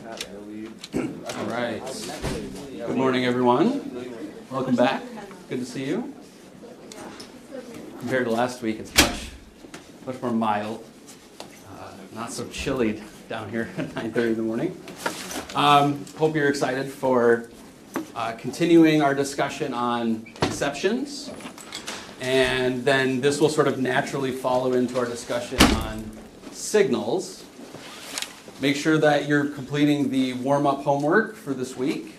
All right. Good morning, everyone. Welcome back. Good to see you. Compared to last week, it's much more mild. Not so chilly down here at 9:30 in the morning. Hope you're excited for continuing our discussion on exceptions. And then this will sort of naturally follow into our discussion on signals. Make sure that you're completing the warm-up homework for this week.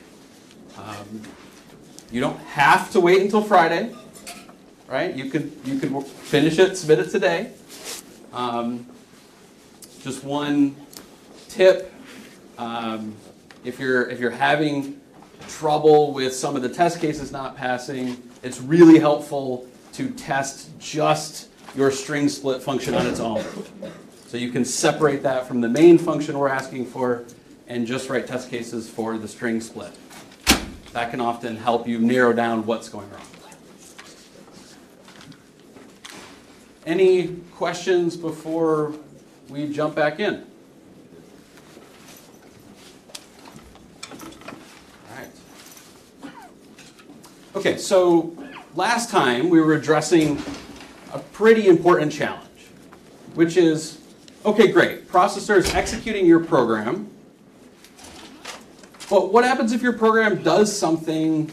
You don't have to wait until Friday, right? You could finish it, submit it today. Just one tip: if you're having trouble with some of the test cases not passing, it's really helpful to test just your string split function on its own. So you can separate that from the main function we're asking for and just write test cases for the string split. That can often help you narrow down what's going wrong. Any questions before we jump back in? All right. Okay, so last time we were addressing a pretty important challenge, which is, okay, great, processor is executing your program, but what happens if your program does something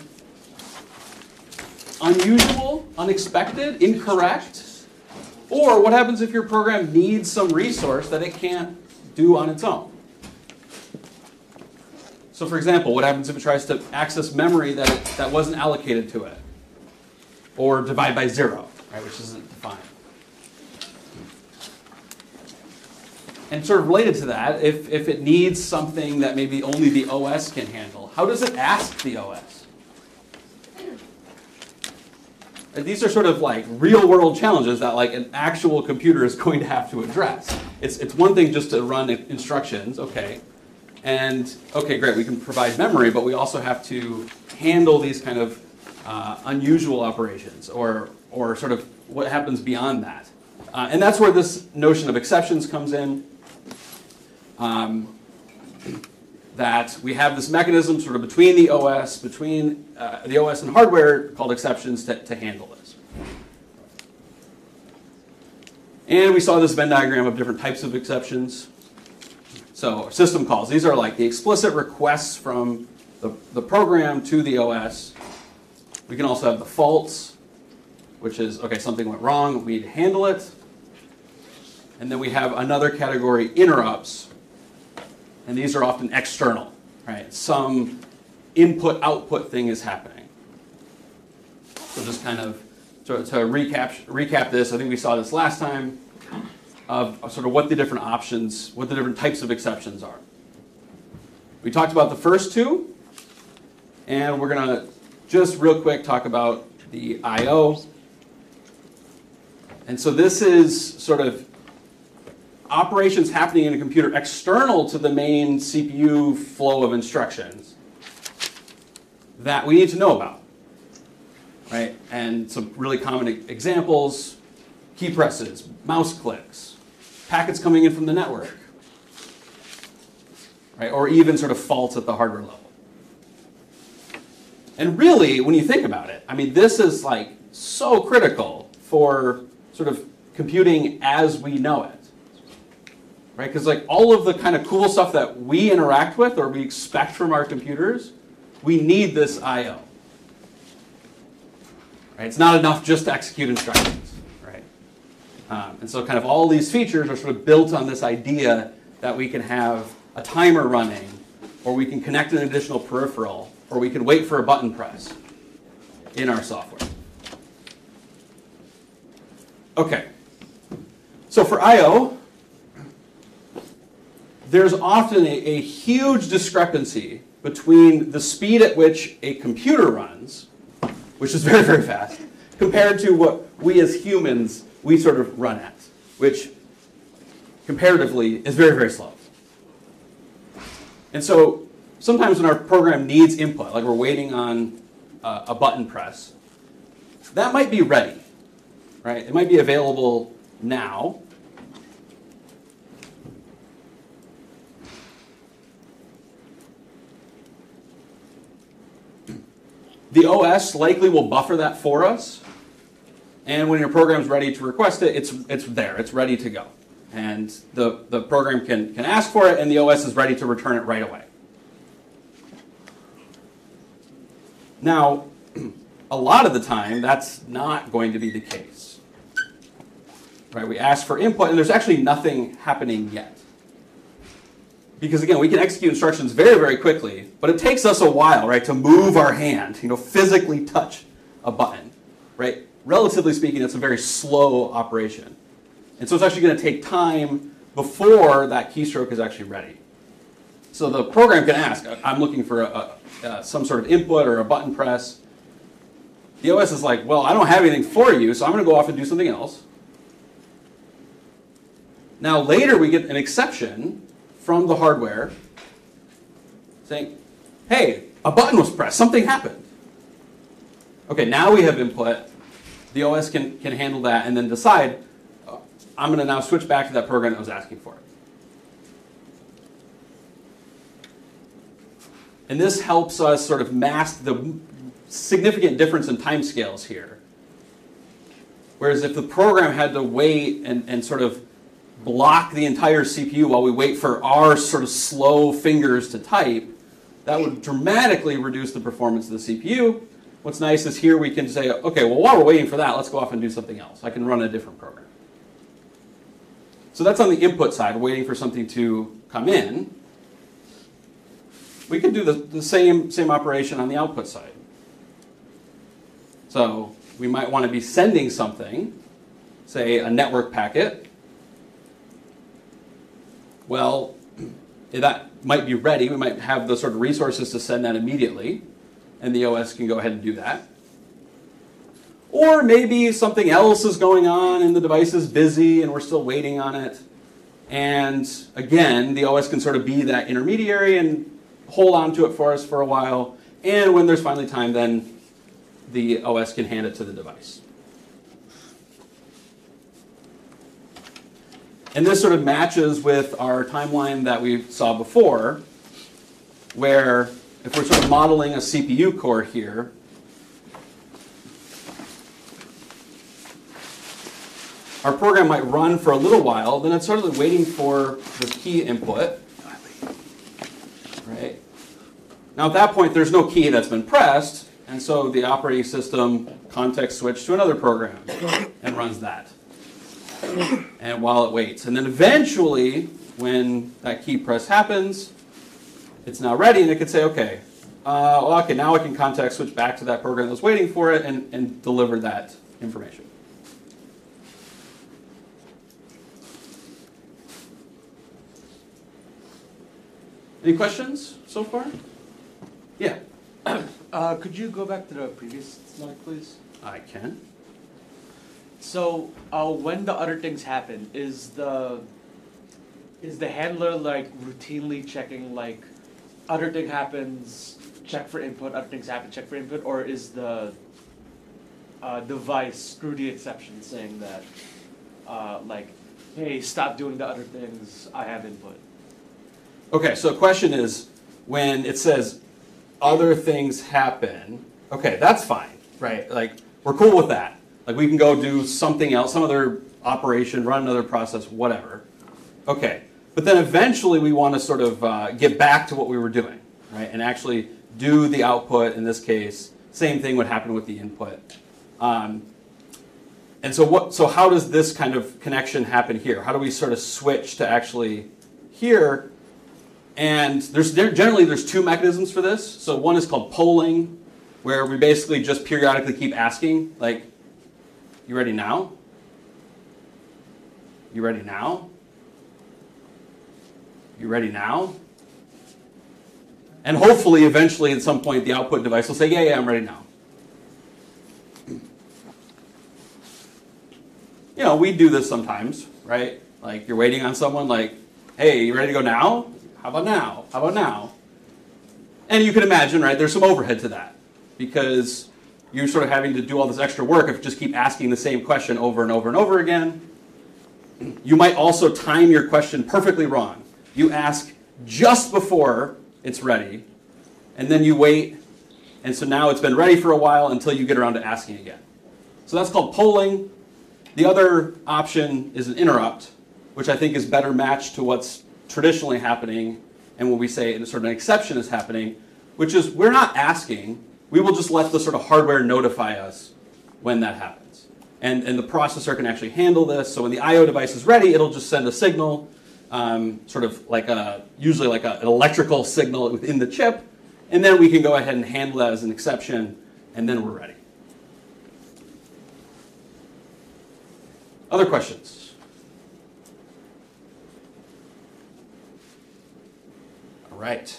unusual, unexpected, incorrect? Or what happens if your program needs some resource that it can't do on its own? So for example, what happens if it tries to access memory that wasn't allocated to it? Or divide by 0, right, which isn't defined. And sort of related to that, if it needs something that maybe only the OS can handle, how does it ask the OS? And these are sort of like real-world challenges that like an actual computer is going to have to address. It's one thing just to run instructions, okay, and okay, great, we can provide memory, but we also have to handle these kind of unusual operations, or sort of what happens beyond that. And that's where this notion of exceptions comes in. That we have this mechanism sort of between the OS, and hardware called exceptions to handle this. And we saw this Venn diagram of different types of exceptions. So system calls, these are like the explicit requests from the program to the OS. We can also have the faults, which is, okay, something went wrong, we need to handle it. And then we have another category, interrupts. And these are often external, right? Some input-output thing is happening. So just kind of to recap this, I think we saw this last time, of sort of what the different options, what the different types of exceptions are. We talked about the first two, and we're going to just real quick talk about the I/O. And so this is sort of operations happening in a computer external to the main CPU flow of instructions that we need to know about, right? And some really common examples: key presses, mouse clicks, packets coming in from the network, right? Or even sort of faults at the hardware level. And really, when you think about it, I mean, this is like so critical for sort of computing as we know it. Right? Because like all of the kind of cool stuff that we interact with or we expect from our computers, we need this I/O. Right? It's not enough just to execute instructions. Right? And so kind of all these features are sort of built on this idea that we can have a timer running, or we can connect an additional peripheral, or we can wait for a button press in our software. Okay. So for I/O, there's often a huge discrepancy between the speed at which a computer runs, which is very, very fast, compared to what we as humans, we sort of run at, which comparatively is very, very slow. And so sometimes when our program needs input, like we're waiting on a button press, that might be ready, right? It might be available now. The OS likely will buffer that for us. And when your program's ready to request it, it's there. It's ready to go. And the program can ask for it, and the OS is ready to return it right away. Now, a lot of the time, that's not going to be the case. Right? We ask for input, and there's actually nothing happening yet. Because again, we can execute instructions very, very quickly, but it takes us a while, right, to move our hand, physically touch a button, right? Relatively speaking, it's a very slow operation. And so it's actually going to take time before that keystroke is actually ready. So the program can ask, I'm looking for some sort of input or a button press. The OS is like, well, I don't have anything for you, so I'm going to go off and do something else. Now later we get an exception from the hardware saying, hey, a button was pressed, something happened. Okay, now we have input. The OS can handle that and then decide, I'm going to now switch back to that program that was asking for it. And this helps us sort of mask the significant difference in timescales here. Whereas if the program had to wait and sort of block the entire CPU while we wait for our sort of slow fingers to type, that would dramatically reduce the performance of the CPU. What's nice is here we can say, okay, well, while we're waiting for that, let's go off and do something else. I can run a different program. So that's on the input side, waiting for something to come in. We can do the same operation on the output side. So we might want to be sending something, say a network packet. Well, that might be ready. We might have the sort of resources to send that immediately, and the OS can go ahead and do that. Or maybe something else is going on and the device is busy and we're still waiting on it. And again, the OS can sort of be that intermediary and hold on to it for us for a while. And when there's finally time, then the OS can hand it to the device. And this sort of matches with our timeline that we saw before, where if we're sort of modeling a CPU core here, our program might run for a little while, then it's sort of waiting for the key input. Right? Now at that point, there's no key that's been pressed, and so the operating system context switch to another program and runs that. And while it waits. And then eventually, when that key press happens, it's now ready, and it could say, okay, okay, now I can context switch back to that program that's waiting for it and deliver that information. Any questions so far? Yeah. Could you go back to the previous slide, please? I can. So when the other things happen, is the handler like routinely checking like other thing happens, check for input, other things happen, check for input, or is the device screw the exception saying that like, hey, stop doing the other things, I have input? Okay, so the question is, when it says other things happen, okay, that's fine, right? Like, we're cool with that. Like, we can go do something else, some other operation, run another process, whatever. Okay, but then eventually we want to sort of get back to what we were doing, right? And actually do the output, in this case, same thing would happen with the input. And so how does this kind of connection happen here? How do we sort of switch to actually here? And generally there's two mechanisms for this. So one is called polling, where we basically just periodically keep asking, like, you ready now? You ready now? You ready now? And hopefully, eventually, at some point, the output device will say, yeah, I'm ready now. You know, we do this sometimes, right? Like, you're waiting on someone, like, hey, you ready to go now? How about now? How about now? And you can imagine, right, there's some overhead to that, because you're sort of having to do all this extra work if you just keep asking the same question over and over and over again. You might also time your question perfectly wrong. You ask just before it's ready, and then you wait, And so now it's been ready for a while until you get around to asking again. So that's called polling. The other option is an interrupt, which I think is better matched to what's traditionally happening and when we say sort of an exception is happening, which is we're not asking, we will just let the sort of hardware notify us when that happens. And the processor can actually handle this. So when the I/O device is ready, it'll just send a signal, sort of like usually like an electrical signal within the chip, and then we can go ahead and handle that as an exception, and then we're ready. Other questions? All right.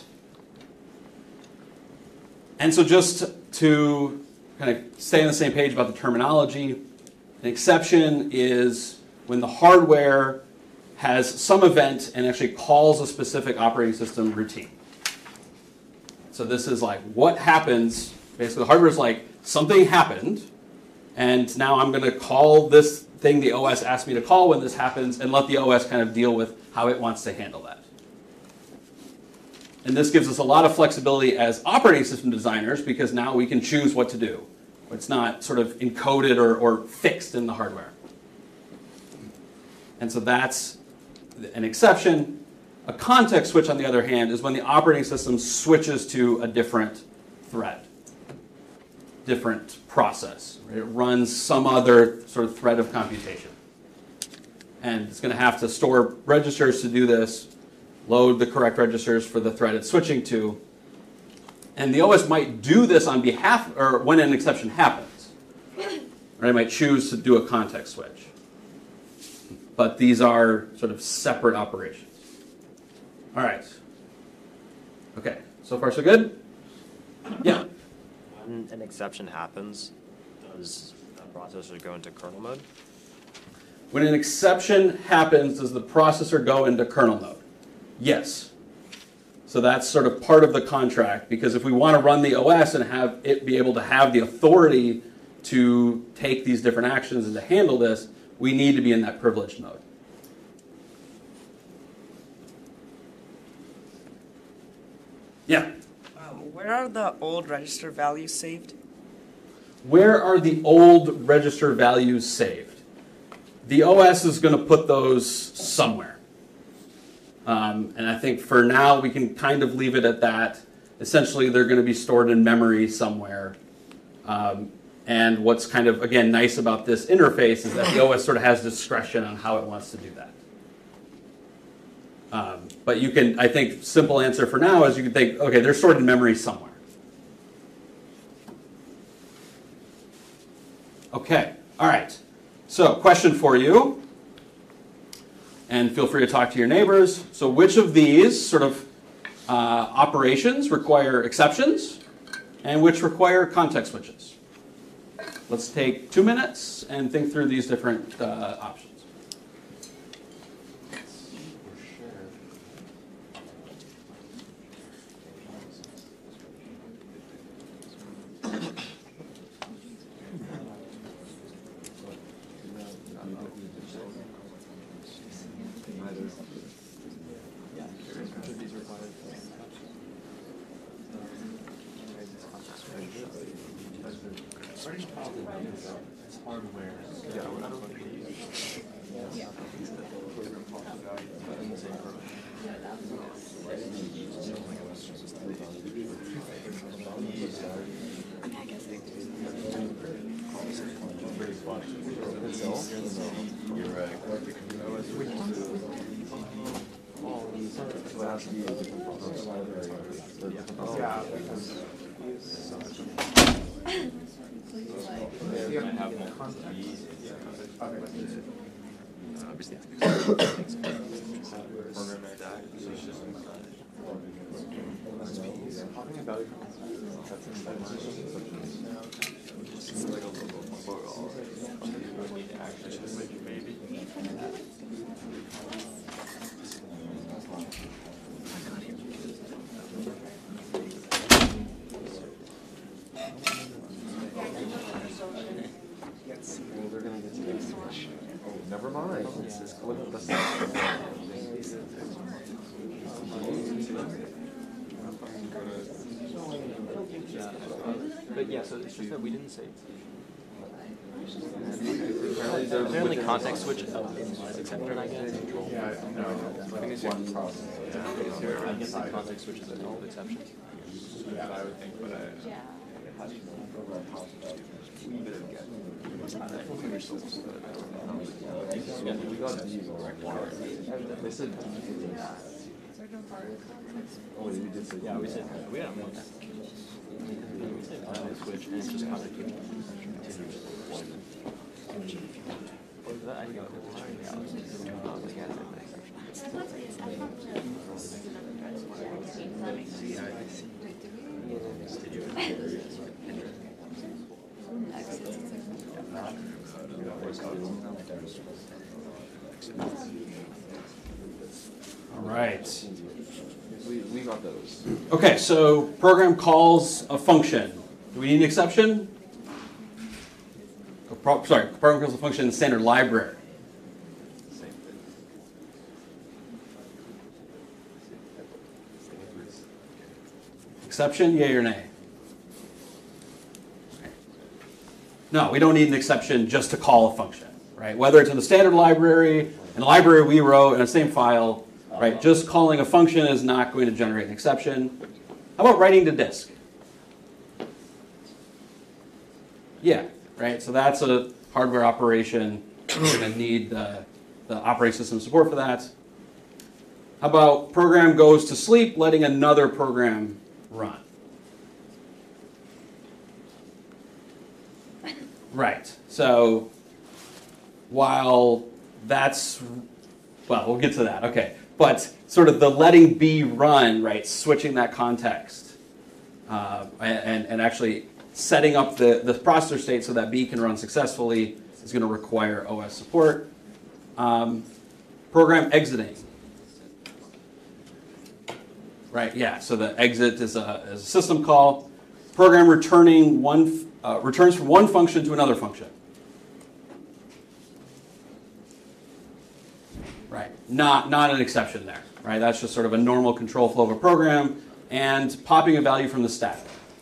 And so just to kind of stay on the same page about the terminology, an exception is when the hardware has some event and actually calls a specific operating system routine. So this is like what happens, basically the hardware is like something happened, and now I'm going to call this thing the OS asked me to call when this happens and let the OS kind of deal with how it wants to handle that. And this gives us a lot of flexibility as operating system designers because now we can choose what to do. It's not sort of encoded or fixed in the hardware. And so that's an exception. A context switch, on the other hand, is when the operating system switches to a different thread, different process. Right? It runs some other sort of thread of computation. And it's going to have to store registers to do this, load the correct registers for the thread it's switching to. And the OS might do this on behalf, or when an exception happens. Right? It might choose to do a context switch. But these are sort of separate operations. All right. Okay, so far so good? Yeah? When an exception happens, does the processor go into kernel mode? When an exception happens, does the processor go into kernel mode? Yes. So that's sort of part of the contract, because if we want to run the OS and have it be able to have the authority to take these different actions and to handle this, we need to be in that privileged mode. Yeah? Where are the old register values saved? Where are the old register values saved? The OS is going to put those somewhere. And I think for now we can kind of leave it at that. Essentially, they're going to be stored in memory somewhere. And what's kind of, again, nice about this interface is that the OS sort of has discretion on how it wants to do that. But you can, I think, simple answer for now is you can think, okay, they're stored in memory somewhere. Okay, all right. So, question for you, and feel free to talk to your neighbors. So which of these sort of operations require exceptions, and which require context switches? Let's take 2 minutes and think through these different options. Never mind. But yeah, so it's just that we didn't say. Apparently, context switch is exception, I guess. Yeah, no. I guess one process. I guess the context switch is an exception. Yeah, I would think, but They said. Oh, we did say. Yeah, we said we had one. We said context switch, and it's just context switch. I think All right. we got those. Okay, so program calls a function. Do we need an exception? Sorry, program calls a function in the standard library. Exception, yay or nay? No, we don't need an exception just to call a function, right? Whether it's in the standard library, in a library we wrote, in the same file, right? Just calling a function is not going to generate an exception. How about writing to disk? Yeah, right? So that's a hardware operation. We're going to need the operating system support for that. How about program goes to sleep, letting another program run? Right. So while that's, well, we'll get to that. Okay. But sort of the letting B run, right, switching that context and actually setting up the processor state so that B can run successfully is going to require OS support. Program exiting. Right, yeah, so the exit is a system call. Program returning returns from one function to another function. Right, not an exception there. Right, that's just sort of a normal control flow of a program and popping a value from the stack.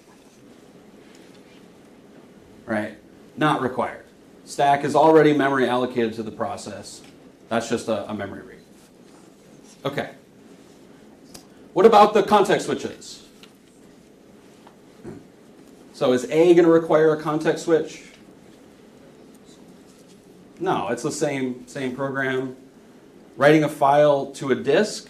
Right, not required. Stack is already memory allocated to the process. That's just a memory read. Okay. What about the context switches? So is A going to require a context switch? No, it's the same program. Writing a file to a disk?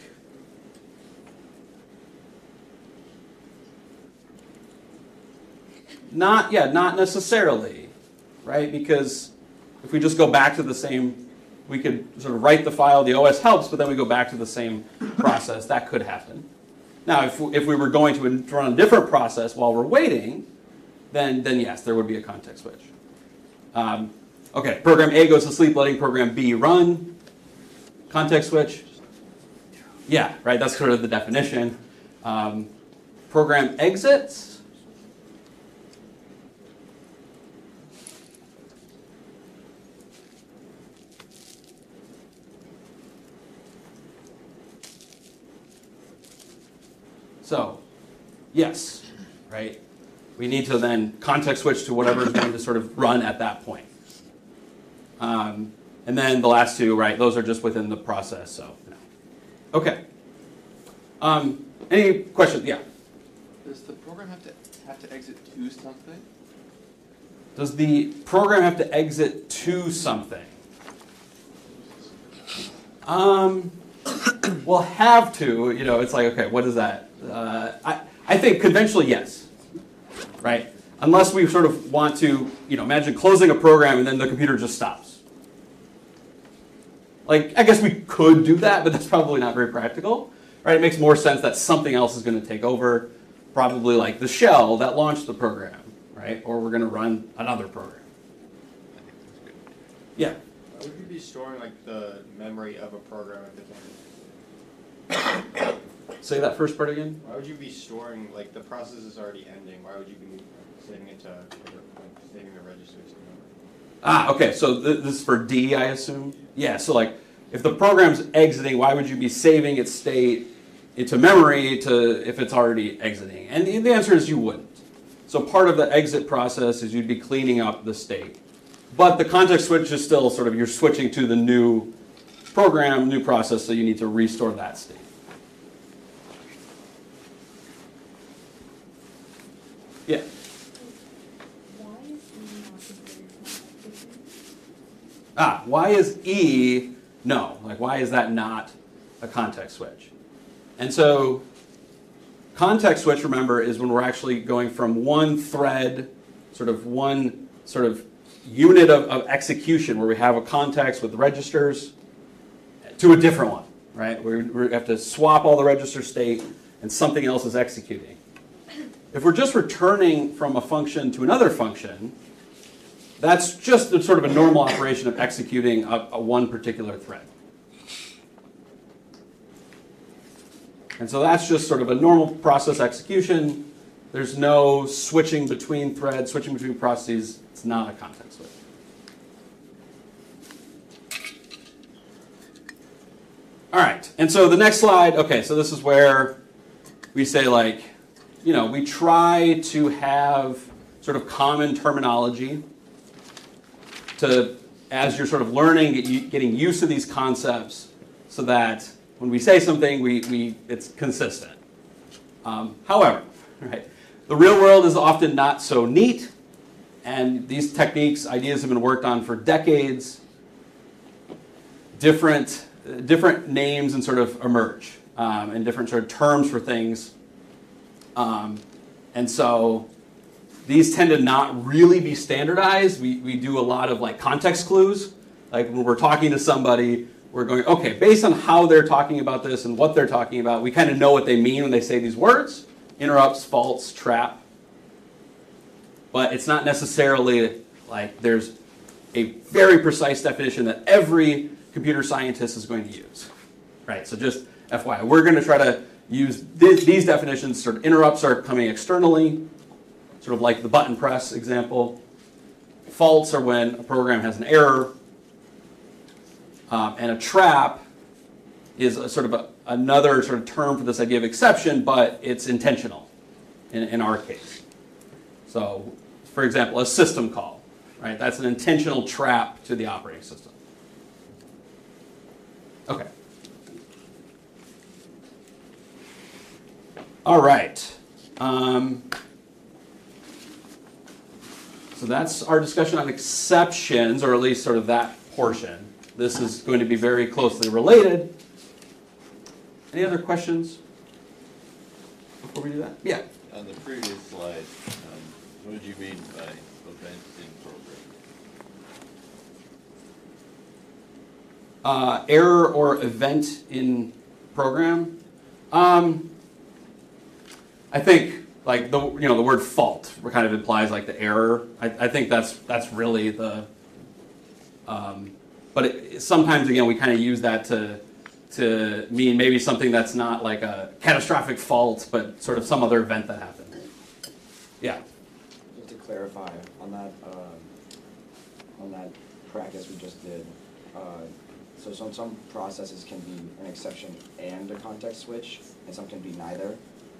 Not necessarily, right? Because if we just go back to the same, we could sort of write the file, the OS helps, but then we go back to the same process. That could happen. Now, if we were going to run a different process while we're waiting, then yes, there would be a context switch. Okay, program A goes to sleep, letting program B run. Context switch. Yeah, right, that's sort of the definition. Program exits. So, yes, right? We need to then context switch to whatever is going to sort of run at that point. And then the last two, right, those are just within the process, so. No. Okay. Any questions? Yeah. Does the program have to exit to something? Does the program have to exit to something? Well, have to, it's like, okay, what is that? I think conventionally, yes, right? Unless we sort of want to, imagine closing a program and then the computer just stops. Like, I guess we could do that, but that's probably not very practical, right? It makes more sense that something else is going to take over, probably like the shell that launched the program, right? Or we're going to run another program. Yeah? Why would you be storing like the memory of a program at the time? Say that first part again? Why would you be storing, like the process is already ending, why would you be saving it to, saving the registers to memory? Okay, so this is for D, I assume? Yeah, so like, if the program's exiting, why would you be saving its state into memory if it's already exiting? And the answer is you wouldn't, So part of the exit process is you'd be cleaning up the state. But the context switch is still sort of, you're switching to the new program, new process, so you need to restore that state. Yeah. Why is E no? Like, why is that not a context switch? And so, context switch, remember, is when we're actually going from one thread, one unit of execution where we have a context with registers to a different one, right? We have to swap all the register state and something else is executing. If we're just returning from a function to another function, that's just sort of a normal operation of executing a one particular thread. And so that's just sort of a normal process execution. There's no switching between threads, switching between processes. It's not a context switch. All right, and so the next slide, okay, so this is where we say, like, we try to have sort of common terminology to, as you're sort of learning, getting used to these concepts so that when we say something, it's consistent. However, right, the real world is often not so neat, and these techniques, ideas have been worked on for decades. Different names and sort of emerge, and different sort of terms for things. And so these tend to not really be standardized. We do a lot of like context clues. Like when we're talking to somebody, we're going, okay, based on how they're talking about this and what they're talking about, we kind of know what they mean when they say these words. Interrupts, faults, trap. But it's not necessarily like there's a very precise definition that every computer scientist is going to use. Right, so just FYI, we're going to try to use these definitions. Sort of interrupts are coming externally, sort of like the button press example. Faults are when a program has an error. And a trap is another sort of term for this idea of exception, but it's intentional in our case. So, for example, a system call, right? That's an intentional trap to the operating system. Okay. All right. So that's our discussion on exceptions, or at least sort of that portion. This is going to be very closely related. Any other questions before we do that? Yeah. On the previous slide, what did you mean by event in program? Error or event in program. I think like the word fault kind of implies like the error. I think that's really the. But sometimes again we kind of use that to mean maybe something that's not like a catastrophic fault, but sort of some other event that happened. Yeah. Just to clarify on that practice we just did. So some processes can be an exception and a context switch, and some can be neither.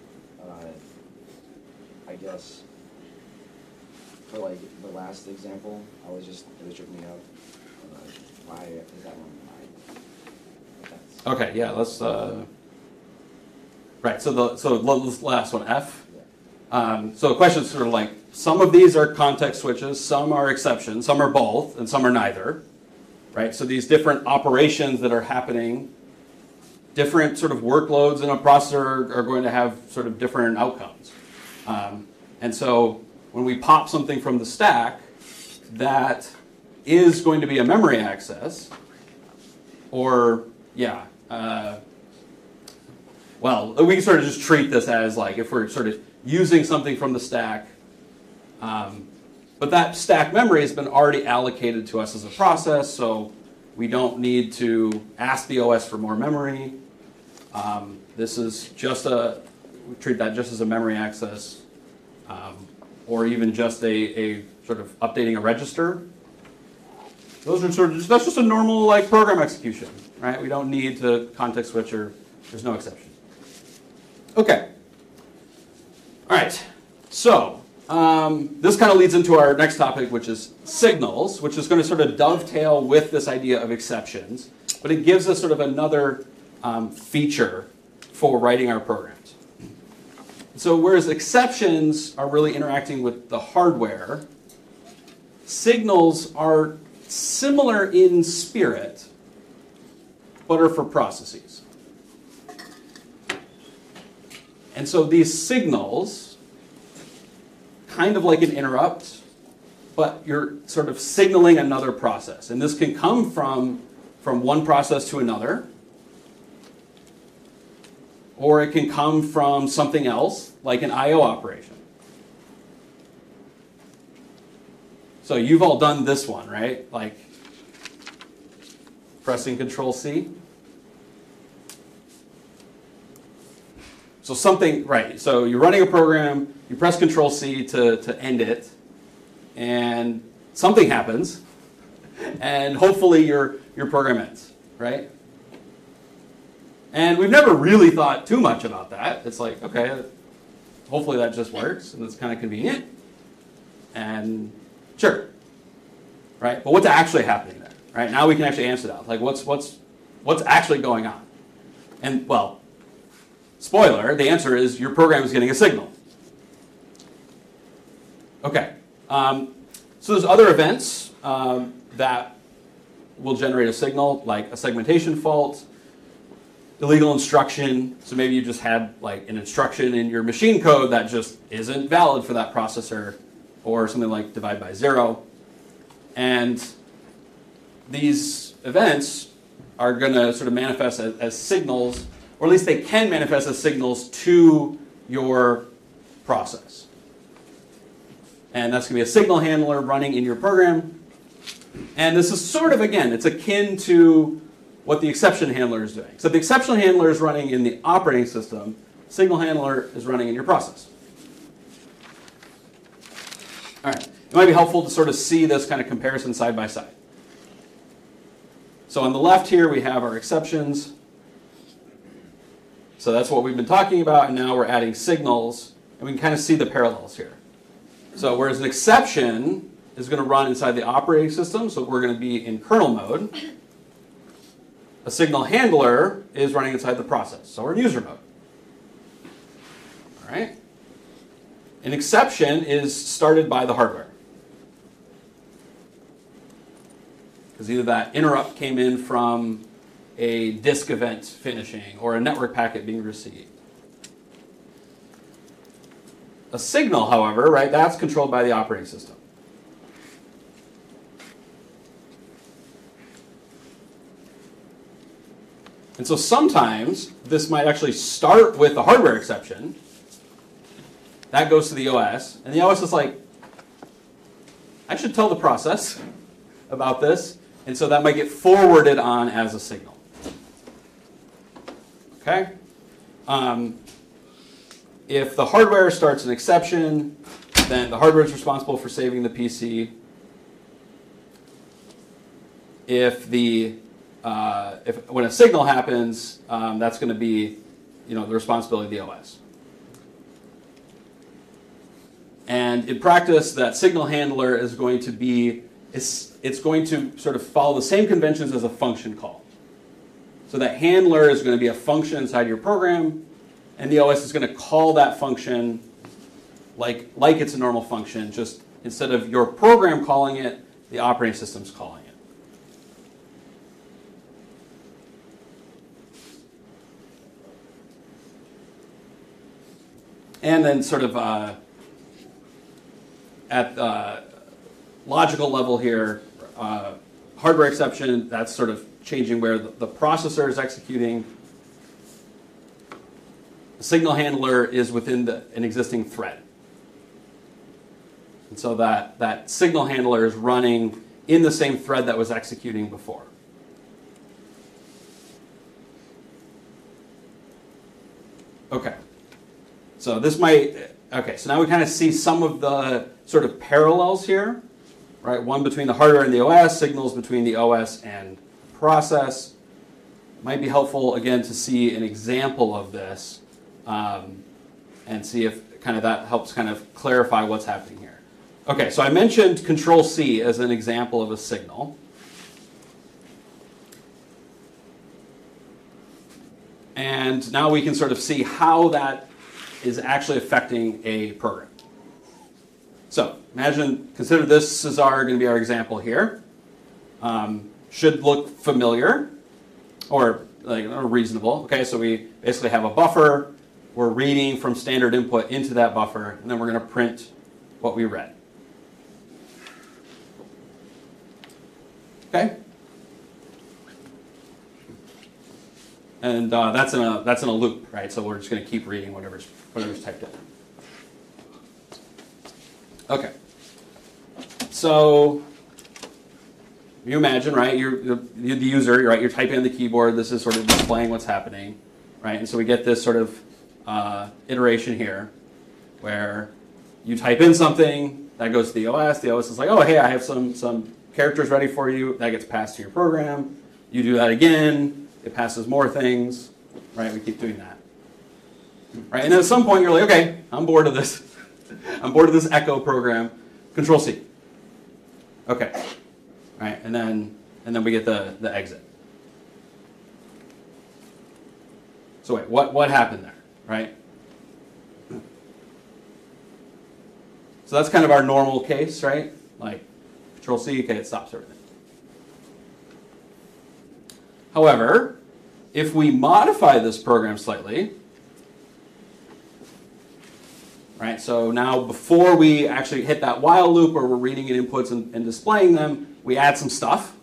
I guess for like the last example, it was tripping me up. Why is that one denied? Okay, yeah, let's. Right, so the last one, F. Yeah. So the question is sort of like some of these are context switches, some are exceptions, some are both, and some are neither. Right, so these different operations that are happening, different sort of workloads in a processor are going to have sort of different outcomes. And so when we pop something from the stack, that is going to be a memory access, or well, we can sort of just treat this as like if we're sort of using something from the stack, but that stack memory has been already allocated to us as a process, so we don't need to ask the OS for more memory. This is just we treat that just as a memory access, or even just a sort of updating a register. Those are that's just a normal like program execution, right? We don't need to context switch, or there's no exception. Okay. All right. So this kind of leads into our next topic, which is signals, which is going to sort of dovetail with this idea of exceptions, but it gives us sort of another feature for writing our programs. So whereas exceptions are really interacting with the hardware, signals are similar in spirit, but are for processes. And so these signals, kind of like an interrupt, but you're sort of signaling another process. And this can come from one process to another, or it can come from something else, like an I/O operation. So you've all done this one, right? Like pressing Control-C. So something, right, so you're running a program, you press Control-C to end it, and something happens, and hopefully your program ends, right? And we've never really thought too much about that. It's like, okay, hopefully that just works, and it's kind of convenient, and sure, right? But what's actually happening there, right? Now we can actually answer that. Like, what's actually going on? And, well, spoiler, the answer is your program is getting a signal. Okay, so there's other events that will generate a signal, like a segmentation fault, illegal instruction. So maybe you just had like an instruction in your machine code that just isn't valid for that processor, or something like divide by zero. And these events are going to sort of manifest as signals, or at least they can manifest as signals to your process. And that's going to be a signal handler running in your program. And this is sort of, again, it's akin to what the exception handler is doing. So the exception handler is running in the operating system. Signal handler is running in your process. All right. It might be helpful to sort of see this kind of comparison side by side. So on the left here, we have our exceptions. So that's what we've been talking about, and now we're adding signals, and we can kind of see the parallels here. So whereas an exception is going to run inside the operating system, so we're going to be in kernel mode, a signal handler is running inside the process, so we're in user mode. All right? An exception is started by the hardware. Because either that interrupt came in from a disk event finishing or a network packet being received. A signal, however, right, that's controlled by the operating system. And so sometimes this might actually start with the hardware exception. That goes to the OS. And the OS is like, I should tell the process about this. And so that might get forwarded on as a signal. Okay? If the hardware starts an exception, then the hardware is responsible for saving the PC. When a signal happens, that's going to be, the responsibility of the OS. And in practice, that signal handler is going to be, it's going to sort of follow the same conventions as a function call. So that handler is going to be a function inside your program, and the OS is going to call that function like it's a normal function, just instead of your program calling it, the operating system's calling it. And then sort of at the logical level here, hardware exception, that's sort of changing where the processor is executing. The signal handler is within an existing thread. And so that signal handler is running in the same thread that was executing before. Okay. So this might, okay, so now we kind of see some of the sort of parallels here, right? One between the hardware and the OS, signals between the OS and process. Might be helpful, again, to see an example of this and see if kind of that helps kind of clarify what's happening here. Okay, so I mentioned Control-C as an example of a signal. And now we can sort of see how that is actually affecting a program. So consider this is going to be our example here. Should look familiar or reasonable. Okay, so we basically have a buffer. We're reading from standard input into that buffer, and then we're going to print what we read. Okay? And that's in a loop, right? So we're just going to keep reading whatever's typed in. Okay. So you imagine, right? You're the user, right? You're typing on the keyboard. This is sort of displaying what's happening, right? And so we get this sort of iteration here, where you type in something that goes to the OS. The OS is like, oh, hey, I have some characters ready for you. That gets passed to your program. You do that again. It passes more things, right? We keep doing that, right? And then at some point, you're like, okay, I'm bored of this. I'm bored of this echo program. Control-C. Okay, right? And then we get the exit. So wait, what happened there, right? So that's kind of our normal case, right? Like Control-C, okay, it stops everything. However, if we modify this program slightly, right? So now before we actually hit that while loop where we're reading in inputs and displaying them, we add some stuff.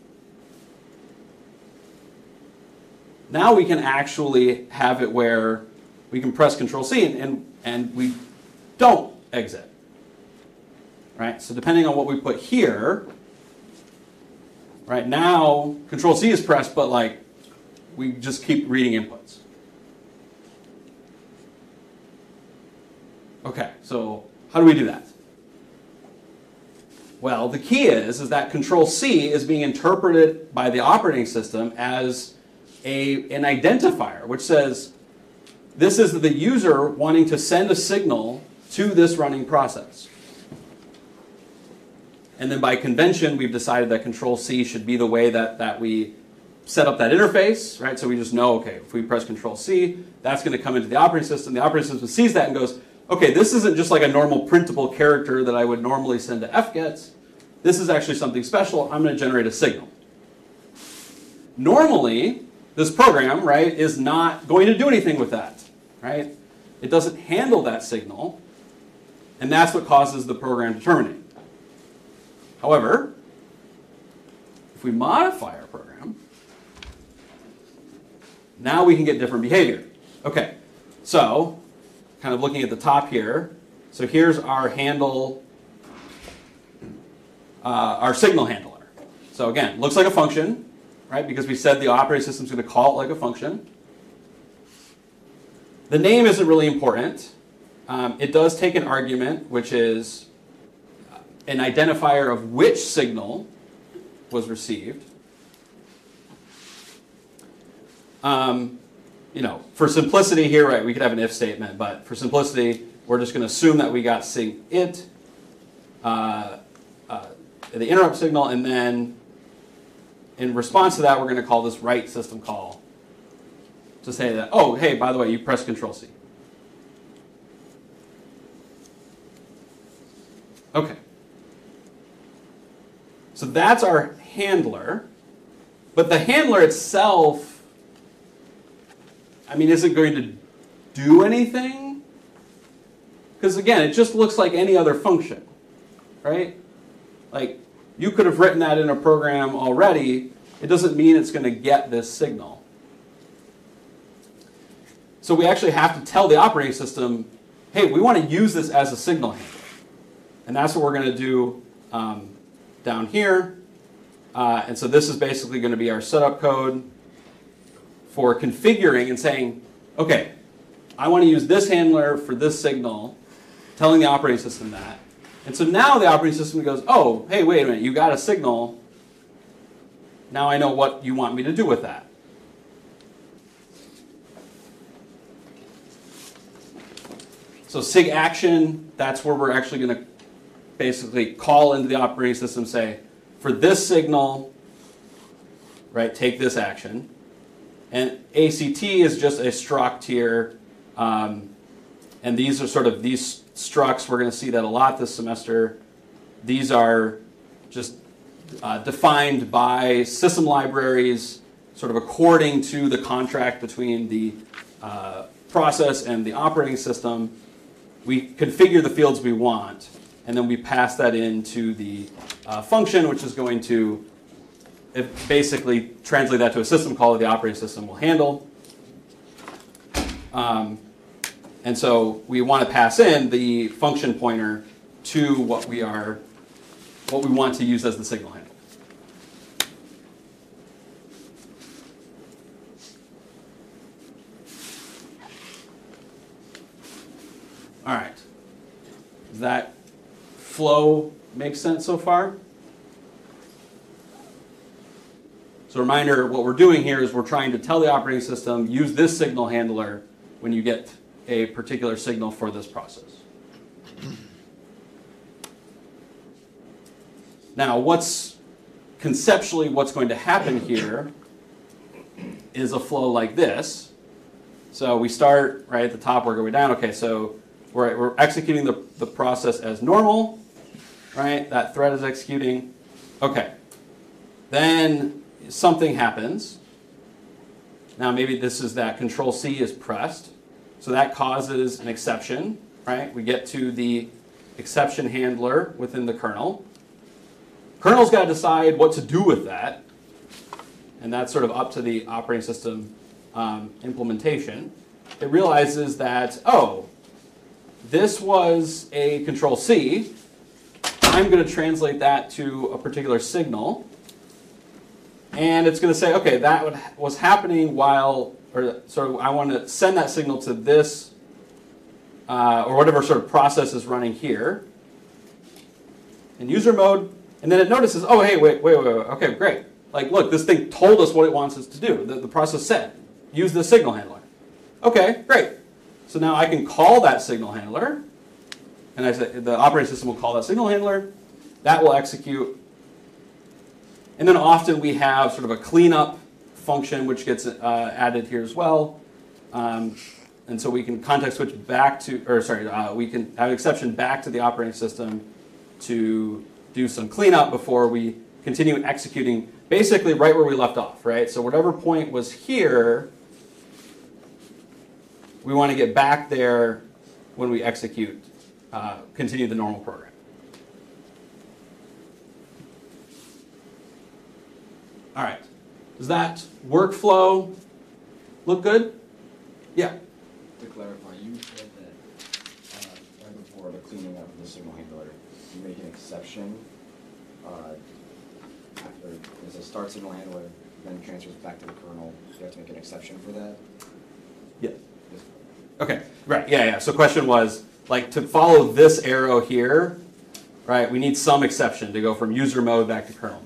Now we can actually have it where we can press Control-C and we don't exit. Right? So depending on what we put here, right now Control-C is pressed, but like we just keep reading inputs. Okay, so how do we do that? Well, the key is that Control-C is being interpreted by the operating system as an identifier, which says this is the user wanting to send a signal to this running process. And then by convention, we've decided that Control-C should be the way that we set up that interface, right? So we just know, okay, if we press Control-C, that's going to come into the operating system. The operating system sees that and goes, okay, this isn't just like a normal printable character that I would normally send to fgets. This is actually something special. I'm going to generate a signal. Normally, this program, right, is not going to do anything with that, right? It doesn't handle that signal, and that's what causes the program to terminate. However, if we modify our program, now we can get different behavior. Okay, so kind of looking at the top here. So here's our handle, our signal handler. So again, looks like a function, right? Because we said the operating system's going to call it like a function. The name isn't really important. It does take an argument, which is an identifier of which signal was received. For simplicity here, right, we could have an if statement, but for simplicity, we're just going to assume that we got sig it, the interrupt signal, and then in response to that, we're going to call this write system call to say that, oh, hey, by the way, you press Control-C. Okay. So that's our handler. But the handler itself, is it going to do anything? Because again, it just looks like any other function, right? Like, you could have written that in a program already. It doesn't mean it's going to get this signal. So we actually have to tell the operating system, hey, we want to use this as a signal handler. And that's what we're going to do down here. And so this is basically going to be our setup code for configuring and saying, okay, I want to use this handler for this signal, telling the operating system that. And so now the operating system goes, oh, hey, wait a minute, you got a signal. Now I know what you want me to do with that. So sig action, that's where we're actually going to basically call into the operating system, say, for this signal, right, take this action. And ACT is just a struct here. And these are sort of these structs. We're going to see that a lot this semester. These are just defined by system libraries, sort of according to the contract between the process and the operating system. We configure the fields we want, and then we pass that into the function, which is going to basically translate that to a system call that the operating system will handle. And so we want to pass in the function pointer to what we want to use as the signal handler. All right. Does that flow make sense so far? So reminder, what we're doing here is we're trying to tell the operating system, use this signal handler when you get a particular signal for this process. Now, conceptually what's going to happen here is a flow like this. So we start right at the top, work our way down. Okay, so we're executing the process as normal, right? That thread is executing. Okay. Then something happens. Now maybe this is that Control C is pressed. So that causes an exception, right? We get to the exception handler within the kernel. Kernel's got to decide what to do with that. And that's sort of up to the operating system implementation. It realizes that, oh, this was a Control C. I'm going to translate that to a particular signal. And it's going to say, okay, that was happening while, or sort of, I want to send that signal to this, or whatever sort of process is running here in user mode. And then it notices, oh, hey, wait, okay, great. Like, look, this thing told us what it wants us to do. The process said, use the signal handler. Okay, great. So now I can call that signal handler, and I say the operating system will call that signal handler. That will execute. And then often we have sort of a cleanup function which gets added here as well. And so we can context switch back to, we can have an exception back to the operating system to do some cleanup before we continue executing basically right where we left off, right? So whatever point was here, we want to get back there when we execute, continue the normal program. All right. Does that workflow look good? Yeah. To clarify, you said that right before the cleaning up of the signal handler, you make an exception after there's a start signal handler, then transfers back to the kernel. You have to make an exception for that? Yeah. Okay, right, yeah. So question was, like, to follow this arrow here, right, we need some exception to go from user mode back to kernel mode.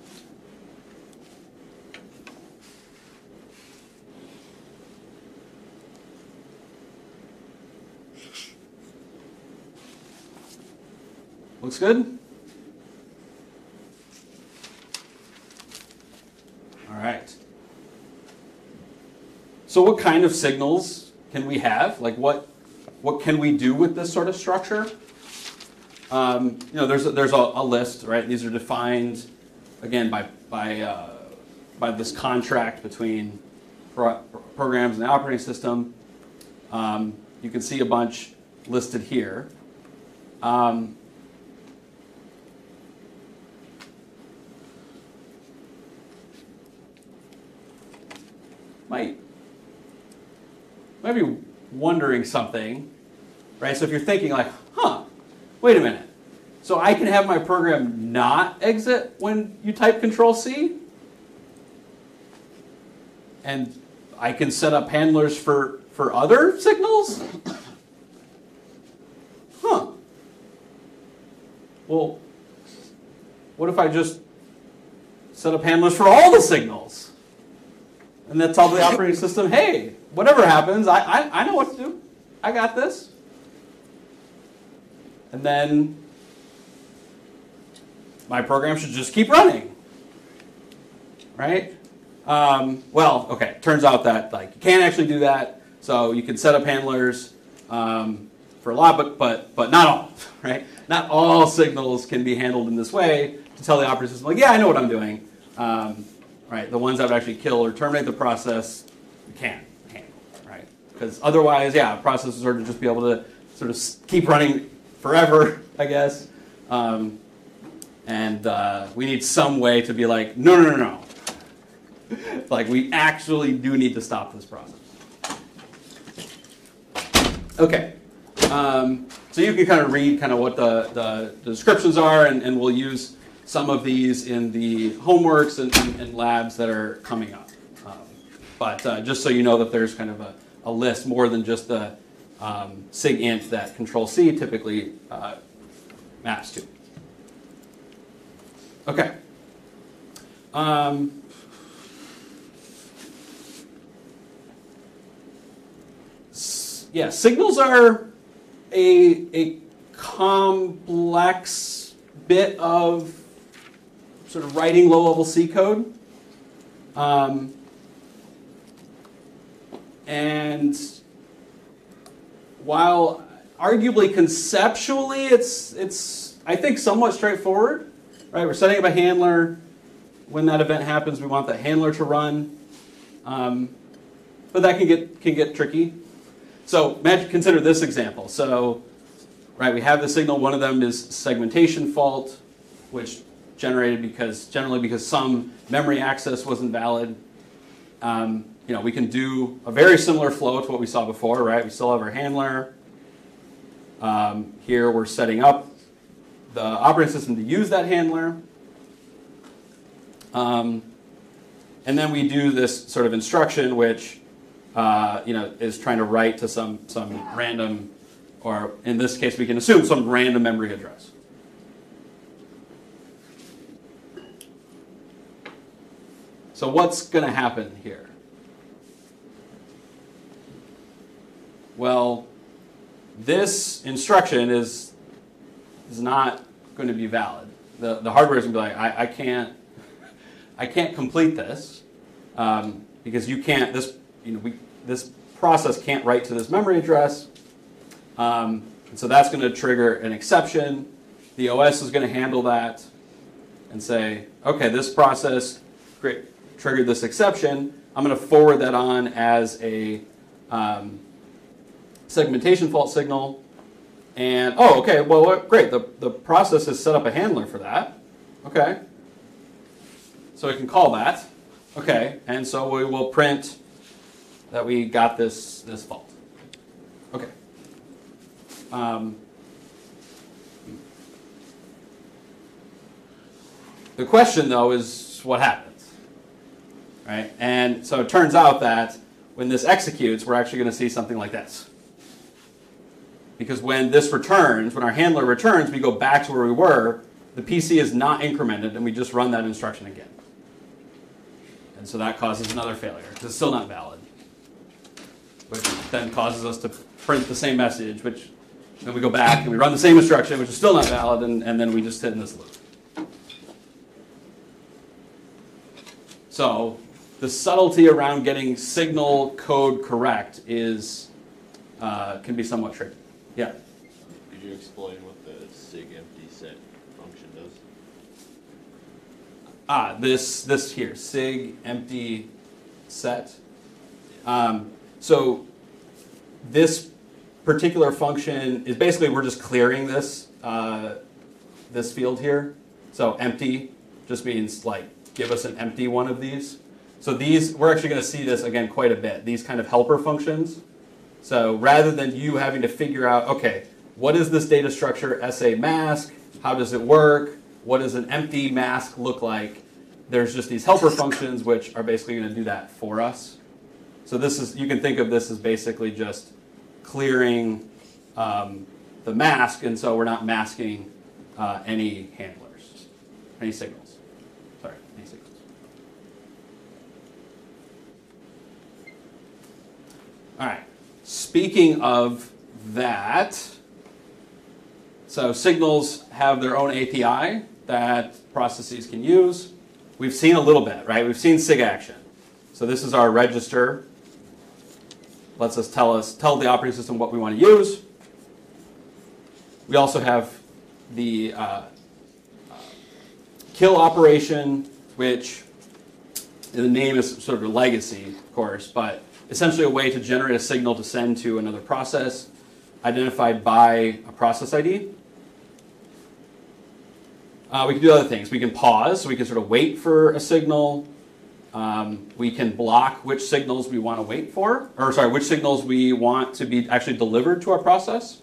Looks good? All right. So what kind of signals can we have? Like what can we do with this sort of structure? There's a list, right? These are defined, again, by this contract between programs and the operating system. You can see a bunch listed here. Might be wondering something, right? So if you're thinking like, wait a minute. So I can have my program not exit when you type Control C? And I can set up handlers for other signals? Well, what if I just set up handlers for all the signals? And then tell the operating system, hey, whatever happens, I know what to do. I got this. and then my program should just keep running, right? Well, okay, turns out that like you can't actually do that, so you can set up handlers for a lot, but not all, right? Not all signals can be handled in this way to tell the operating system, like, yeah, I know what I'm doing. Right, the ones that would actually kill or terminate the process, we can't handle, right? Because otherwise, yeah, processes are to just be able to sort of keep running forever, I guess. And we need some way to be like, no. Like, we actually do need to stop this process. Okay. So you can kind of read kind of what the descriptions are, and we'll use some of these in the homeworks and labs that are coming up. But just so you know that there's kind of a list more than just the SIG-int that Control-C typically maps to. Okay. Yeah, signals are a complex bit of sort of writing low-level C code. And while arguably conceptually it's I think somewhat straightforward, right? We're setting up a handler. When that event happens, we want that handler to run. But that can get tricky. So consider this example. So, right, we have the signal. One of them is segmentation fault, which generated generally because some memory access wasn't valid. We can do a very similar flow to what we saw before, right? We still have our handler. Here we're setting up the operating system to use that handler. And then we do this sort of instruction, which is trying to write to some random, or in this case, we can assume some random memory address. So what's going to happen here? Well, this instruction is not going to be valid. The hardware is going to be like, I can't complete this because you can't. This process can't write to this memory address, and so that's going to trigger an exception. The OS is going to handle that and say, okay, this process triggered this exception. I'm going to forward that on as a segmentation fault signal. And, oh, okay, well, great. The process has set up a handler for that. Okay. So we can call that. Okay. And so we will print that we got this fault. Okay. The question, though, is what happens, right? And so it turns out that when this executes, we're actually going to see something like this. Because when this returns, when our handler returns, we go back to where we were, the PC is not incremented, and we just run that instruction again. And so that causes another failure, because it's still not valid. Which then causes us to print the same message, which then we go back and we run the same instruction, which is still not valid, and then we just hit in this loop. So the subtlety around getting signal code correct can be somewhat tricky. Yeah? Could you explain what the sig empty set function does? This here, sig empty set. So this particular function is basically we're just clearing this this field here. So empty just means like give us an empty one of these. So these, we're actually going to see this again quite a bit, these kind of helper functions. So rather than you having to figure out, okay, what is this data structure SA mask? How does it work? What does an empty mask look like? There's just these helper functions which are basically going to do that for us. So this is, you can think of this as basically just clearing the mask, and so we're not masking any handlers, any signals. Sorry, any signals. All right. Speaking of that, So signals have their own API that processes can use. We've seen a little bit, right? We've seen sig action. So this is our register. Lets us tell the operating system what we want to use. We also have the kill operation, which the name is sort of a legacy, of course, but essentially a way to generate a signal to send to another process identified by a process ID. We can do other things. We can pause, so we can sort of wait for a signal. We can block which signals we want to wait for, or sorry, which signals we want to be actually delivered to our process.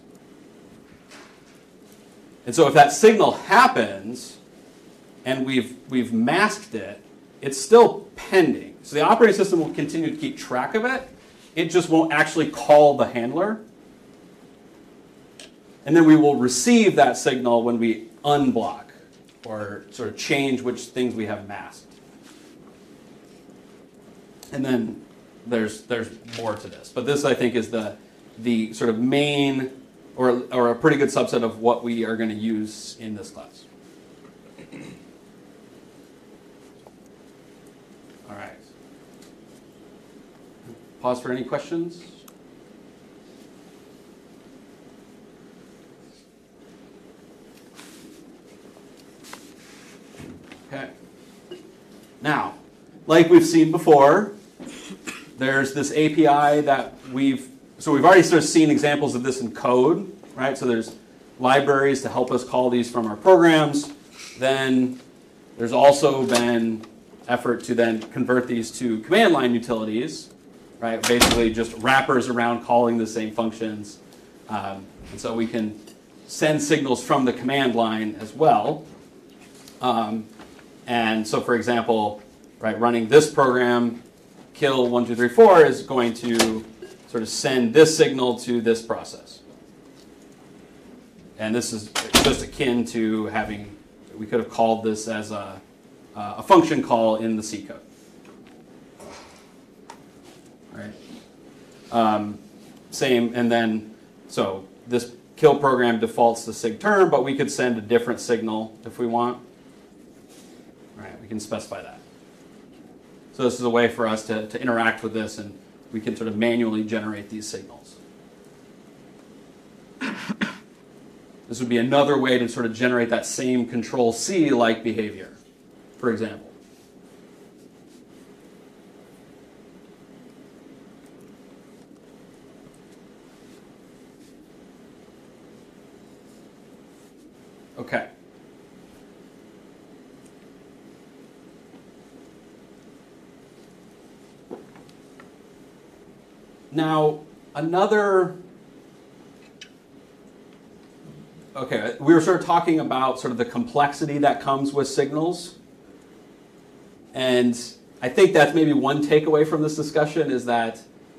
And so if that signal happens and we've masked it, it's still pending. So the operating system will continue to keep track of it. It just won't actually call the handler. And then we will receive that signal when we unblock or sort of change which things we have masked. And then there's more to this. But this, I think, is the sort of main or a pretty good subset of what we are going to use in this class. All right. Pause for any questions. Okay. Now, like we've seen before, there's this API that we've already sort of seen examples of this in code, right? So there's libraries to help us call these from our programs. Then there's also been effort to then convert these to command line utilities, right? Basically just wrappers around calling the same functions. And so we can send signals from the command line as well. And so, for example, right, running this program, kill 1, 2, 3, 4 is going to sort of send this signal to this process. And this is just akin to having, we could have called this as a function call in the C code. Right. Same, and then, so this kill program defaults to sig term, but we could send a different signal if we want. Right, we can specify that. So this is a way for us to interact with this, and we can sort of manually generate these signals. This would be another way to sort of generate that same Control-C-like behavior, for example. Okay. Now, okay, we were sort of talking about sort of the complexity that comes with signals. And I think that's maybe one takeaway from this discussion is that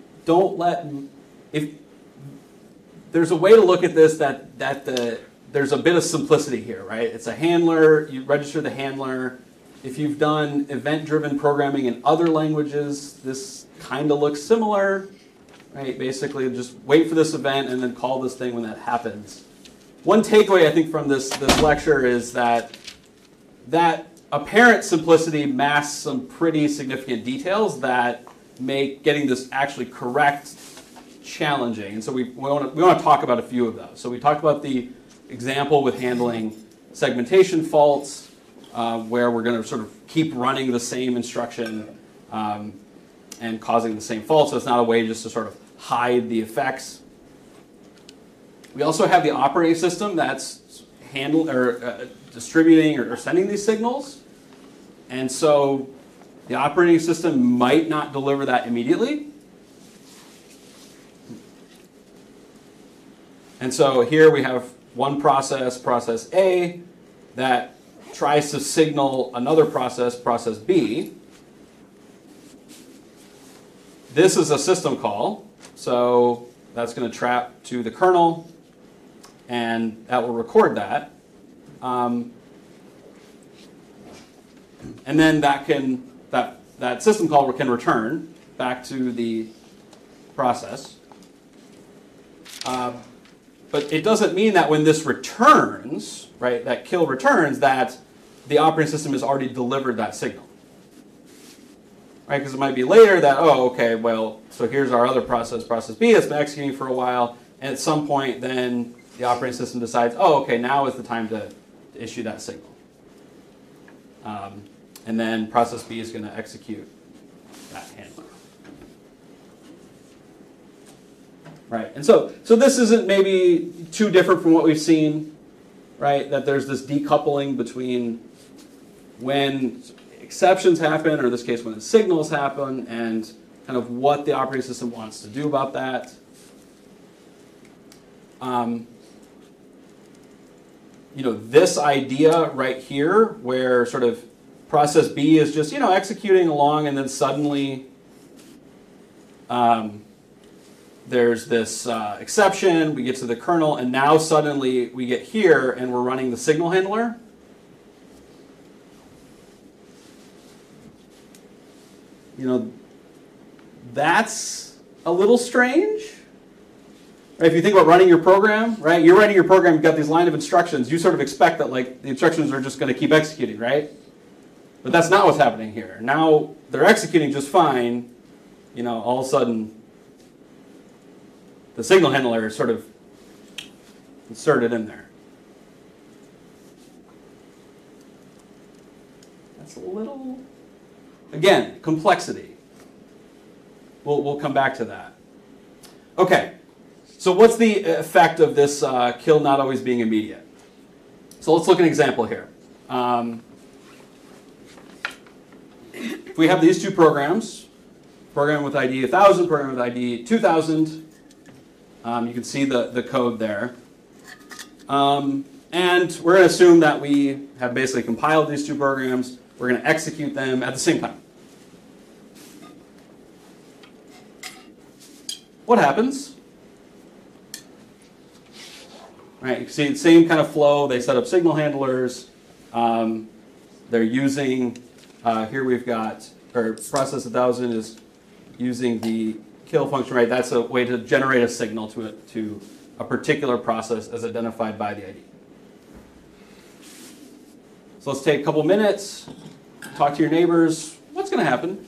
if there's a way to look at this there's a bit of simplicity here, right? It's a handler, you register the handler. If you've done event-driven programming in other languages, this kind of looks similar. Right, basically just wait for this event and then call this thing when that happens. One takeaway I think from this lecture is that apparent simplicity masks some pretty significant details that make getting this actually correct challenging. And so we want to talk about a few of those. So we talked about the example with handling segmentation faults, where we're going to sort of keep running the same instruction and causing the same fault. So it's not a way just to sort of hide the effects. We also have the operating system that's distributing or sending these signals. And so the operating system might not deliver that immediately. And so here we have one process, process A, that tries to signal another process, process B. This is a system call. So that's going to trap to the kernel, and that will record that. And then that system call can return back to the process. But But it doesn't mean that when this returns, right, that kill returns, that the operating system has already delivered that signal. Right, because it might be later that, oh, okay, well, so here's our other process, process B, it's been executing for a while, and at some point then the operating system decides, oh, okay, now is the time to issue that signal. And then process B is going to execute that handler. Right, and so this isn't maybe too different from what we've seen, right? That there's this decoupling between when exceptions happen, or in this case when the signals happen, and kind of what the operating system wants to do about that. This idea right here, where sort of process B is just, executing along, and then suddenly there's this exception, we get to the kernel, and now suddenly we get here, and we're running the signal handler. That's a little strange. Right? If you think about running your program, right? You're writing your program, you've got these line of instructions. You sort of expect that the instructions are just going to keep executing, right? But that's not what's happening here. Now they're executing just fine. All of a sudden, the signal handler is sort of inserted in there. That's a little, again, complexity. We'll come back to that. Okay, so what's the effect of this kill not always being immediate? So let's look at an example here. If we have these two programs, program with ID 1000, program with ID 2000, you can see the code there. And we're going to assume that we have basically compiled these two programs. We're going to execute them at the same time. What happens? Right, you can see the same kind of flow. They set up signal handlers. They're using, here we've got, or process 1000 is using the kill function, right? That's a way to generate a signal to a particular process as identified by the ID. So let's take a couple minutes, talk to your neighbors. What's going to happen?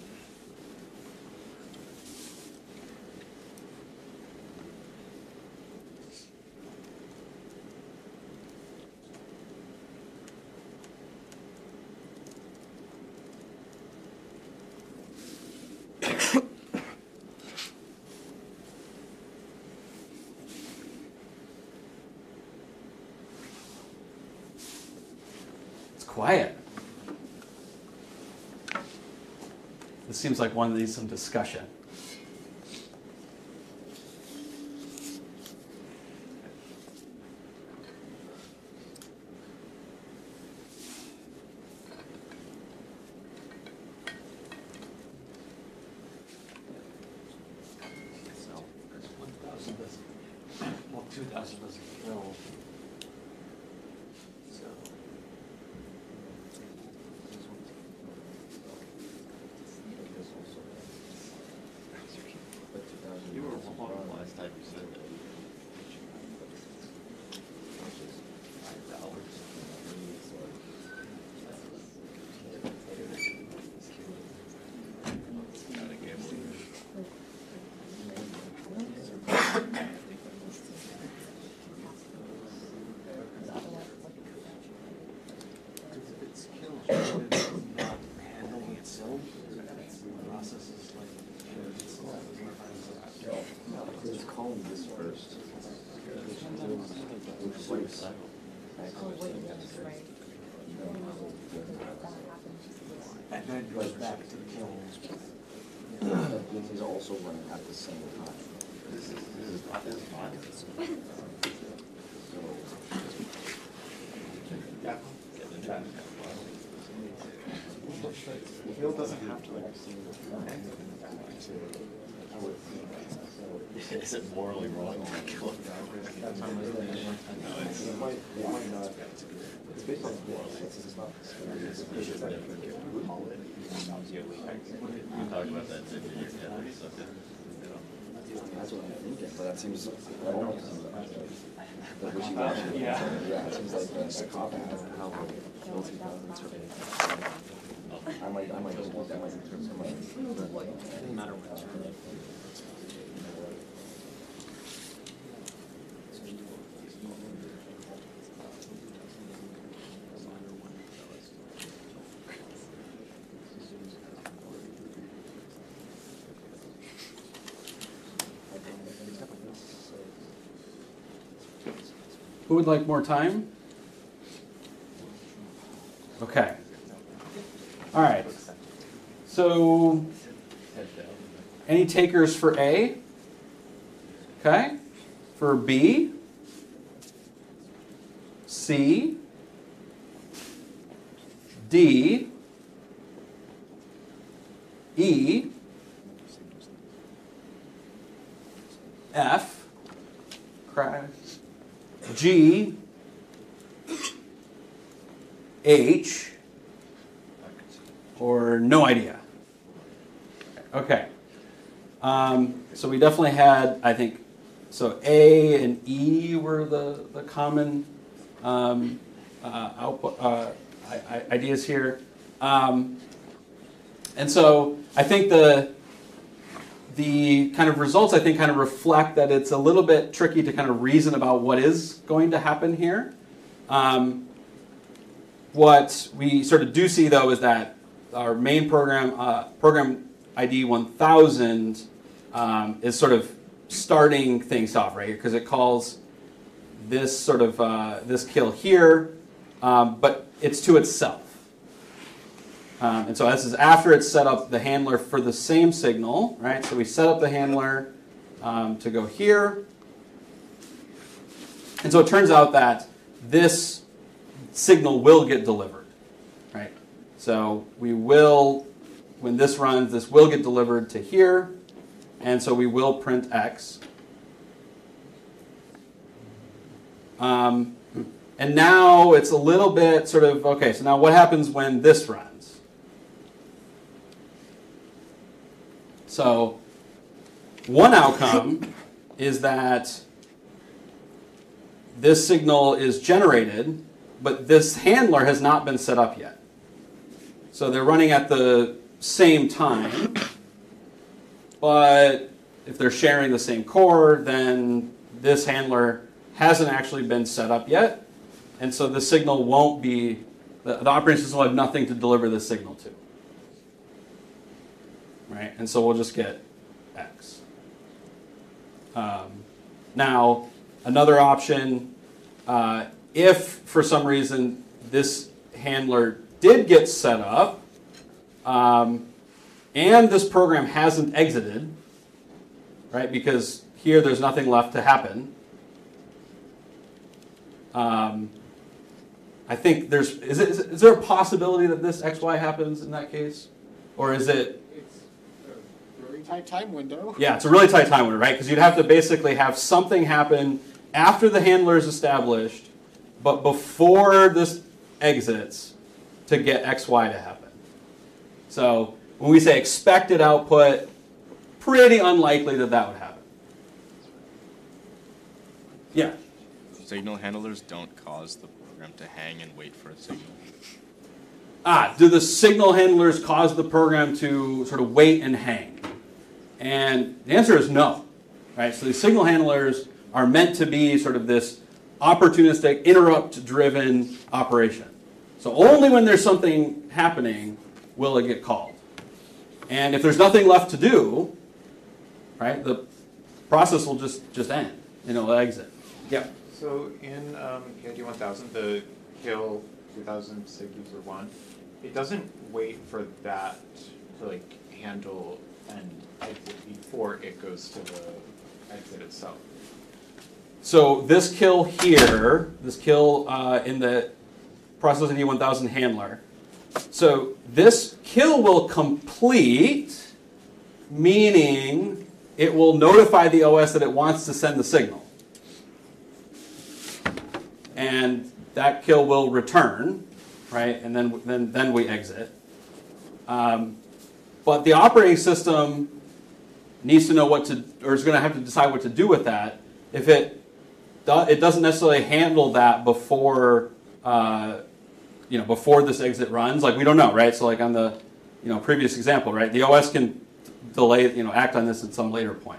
Quiet. This seems like one that needs some discussion. So, 1,000 doesn't, 2,000 doesn't kill. So. You were wrong last time you said that. $5. Not a gambling. It's killed not handling itself. Process is like Let's call this first. and then goes back to the kill. These are also running at the same time. This is fine. Kill doesn't have to Is it morally wrong to kill it? It's based on it's not. You talked about that, didn't you? Yeah, something, That's what I'm thinking, but that seems, I don't know. The wishy-washy. Yeah, it seems like a cop out of how the kill 2000 survey. I might just want that. It doesn't matter what. Who would like more time? Okay. All right. So, any takers for A? Okay. For B? C? D? E? F? G? H? Or no idea? Okay. So we definitely had, I think, so A and E were the common output ideas here. And so I think the kind of results, I think, kind of reflect that it's a little bit tricky to kind of reason about what is going to happen here. What we sort of do see, though, is that our main program, program ID 1000, is sort of starting things off right here because it calls this sort of this kill here, but it's to itself. And so this is after it's set up the handler for the same signal, right? So we set up the handler to go here. And so it turns out that this signal will get delivered, right? So we will, when this runs, this will get delivered to here. And so we will print X. And now it's a little bit sort of, okay, so now what happens when this runs? So one outcome is that this signal is generated, but this handler has not been set up yet. So they're running at the same time, but if they're sharing the same core, then this handler hasn't actually been set up yet, and so the signal won't be, the operating system will have nothing to deliver this signal to. Right? And so we'll just get X. Now, another option, if for some reason this handler did get set up, and this program hasn't exited, right? Because here there's nothing left to happen. I think is there a possibility that this XY happens in that case? Or is it? It's a really tight time window. Yeah, it's a really tight time window, right? Because you'd have to basically have something happen after the handler is established, but before this exits to get XY to happen. So when we say expected output, pretty unlikely that that would happen. Yeah? Signal handlers don't cause the program to hang and wait for a signal. Do the signal handlers cause the program to sort of wait and hang? And the answer is no. Right? So the signal handlers are meant to be sort of this opportunistic, interrupt-driven operation. So only when there's something happening will it get called. And if there's nothing left to do, right, the process will just end. It'll exit. Yeah. So in PID 1000, the kill 2000 sig user 1, it doesn't wait for that to like handle and exit before it goes to the exit itself. So this kill here, this kill in the process ID 1000 handler, so this kill will complete, meaning it will notify the OS that it wants to send the signal. And that kill will return, right? And then we exit. But the operating system needs to know what to, or is going to have to decide what to do with that. If it doesn't necessarily handle that before, before this exit runs, like we don't know, right? So like on the, previous example, right? The OS can delay, act on this at some later point.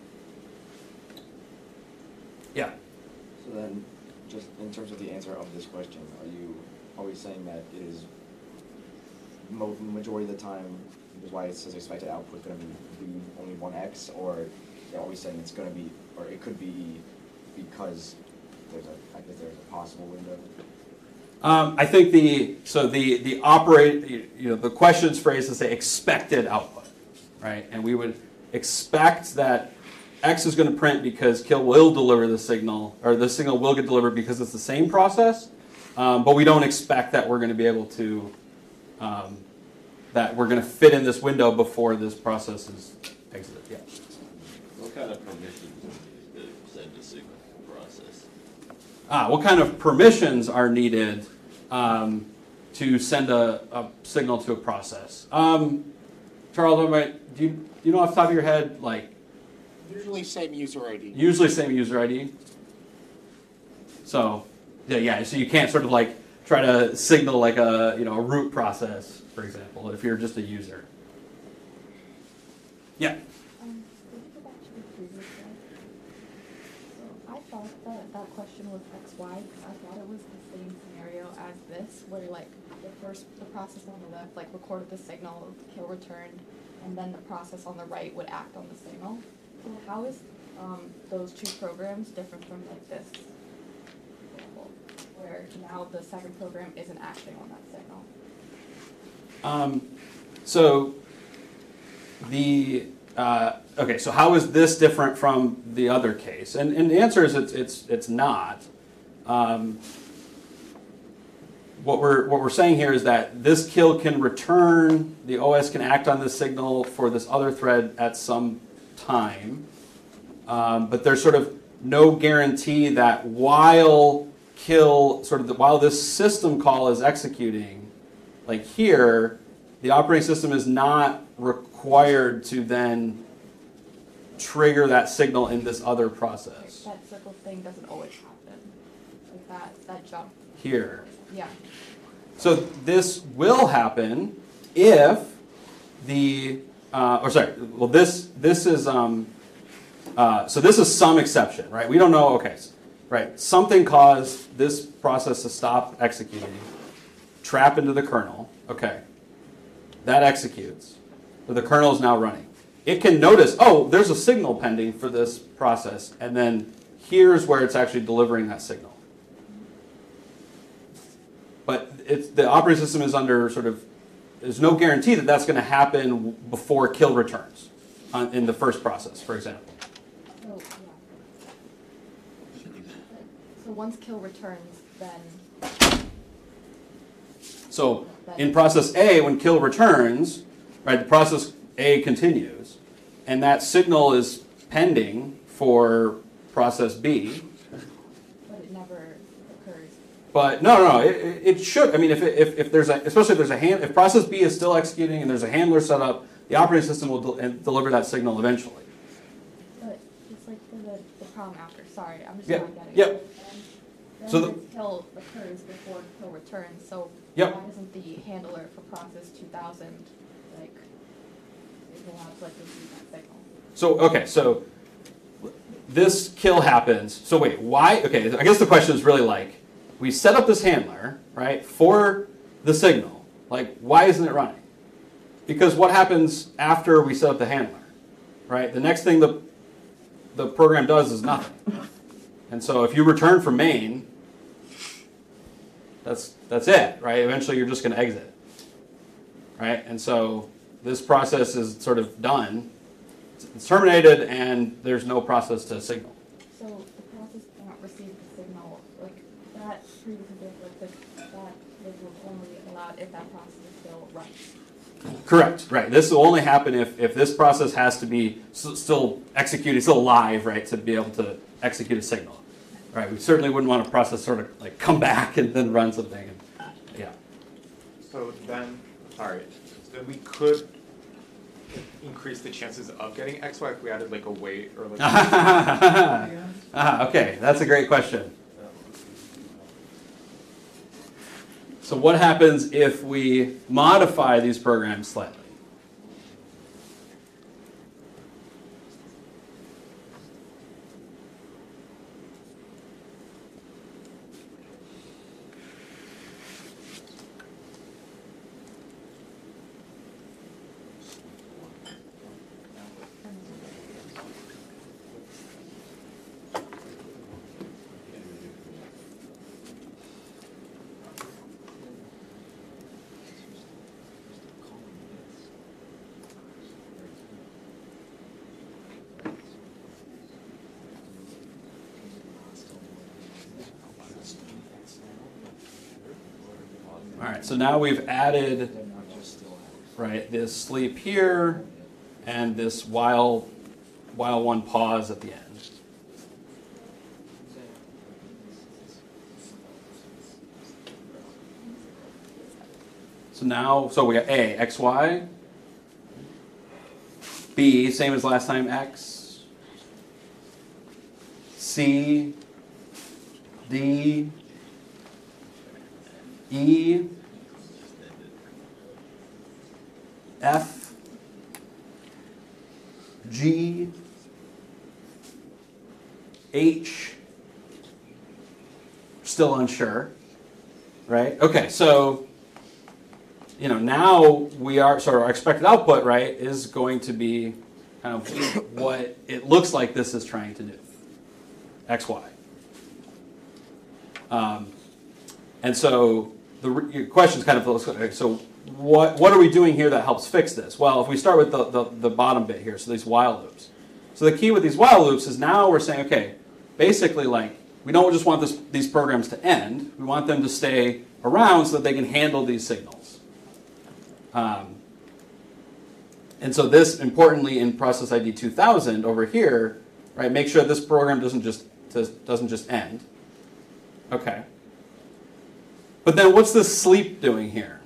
Yeah. So then, just in terms of the answer of this question, are you always saying that it is majority of the time, is why it says expected output going to be only 1x, or you're always saying it's going to be, or it could be because there's a possible window? I think the question's phrased to say expected output, right? And we would expect that X is going to print because kill will deliver the signal, or the signal will get delivered because it's the same process, but we don't expect that we're going to be able to, that we're going to fit in this window before this process is exited. Yeah. What kind of permissions are needed to send a signal process? What kind of permissions are needed to send a signal to a process? Charles, do you know off the top of your head, like? Usually same user ID. Usually same user ID. So, yeah. So you can't sort of like try to signal like a a root process, for example, if you're just a user. Yeah. Could you go back to the previous slide? So I thought that question was XY. I thought it was the same scenario as this, where like the process on the left like recorded the signal, kill returned, and then the process on the right would act on the signal. So how is those two programs different from like this example, where now the second program isn't acting on that signal? So so how is this different from the other case? And the answer is it's not. What we're saying here is that this kill can return, the OS can act on this signal for this other thread at some time, but there's sort of no guarantee that while this system call is executing, like here, the operating system is not required to then trigger that signal in this other process. That circle thing doesn't always happen, like that jump. Here. Yeah. So this will happen if this is so this is some exception, right? We don't know. Okay, right? Something caused this process to stop executing, trap into the kernel. Okay, that executes. So the kernel is now running. It can notice, oh, there's a signal pending for this process, and then here's where it's actually delivering that signal. But the operating system is under there's no guarantee that that's going to happen before kill returns in the first process, for example. So once kill returns, then... So in process A, when kill returns, right, the process A continues, and that signal is pending for process B. But it never occurs. But no, it should. I mean, if there's if process B is still executing and there's a handler set up, the operating system will deliver that signal eventually. But it's like for the problem after. Sorry, I'm just Yeah. not getting Yep. it. Then So the kill occurs before kill returns. So Yep. why isn't the handler for process 2000 like is allowed to like receive that signal? So this kill happens. So wait, why? Okay, I guess the question is really like, we set up this handler, right, for the signal. Like, why isn't it running? Because what happens after we set up the handler, right? The next thing the program does is nothing. And so if you return from main, that's it, right? Eventually you're just going to exit, right? And so this process is sort of done. It's terminated, and there's no process to signal. So the process cannot receive the signal like that previous example, like that was only allowed if that process is still running. Correct, right. This will only happen if this process has to be still executed, still alive, right, to be able to execute a signal. Right, we certainly wouldn't want a process sort of like come back and then run something. And, yeah. So then, sorry, so we could, increase the chances of getting XY if we added like a weight or like? Okay, that's a great question. So what happens if we modify these programs slightly? All right, so now we've added, right, this sleep here and this while one pause at the end. So now, so we got A, X, Y. B, same as last time, X. C, D, E, F, G, H, still unsure, right? Okay, so, now we are, so our expected output, right, is going to be kind of what it looks like this is trying to do, X, Y. And so your question is kind of, so what are we doing here that helps fix this? Well, if we start with the bottom bit here, so these while loops. So the key with these while loops is now we're saying, okay, basically we don't just want these programs to end. We want them to stay around so that they can handle these signals. And so this, importantly, in process ID 2000 over here, right, make sure this program doesn't just end. Okay. But then what's this sleep doing here?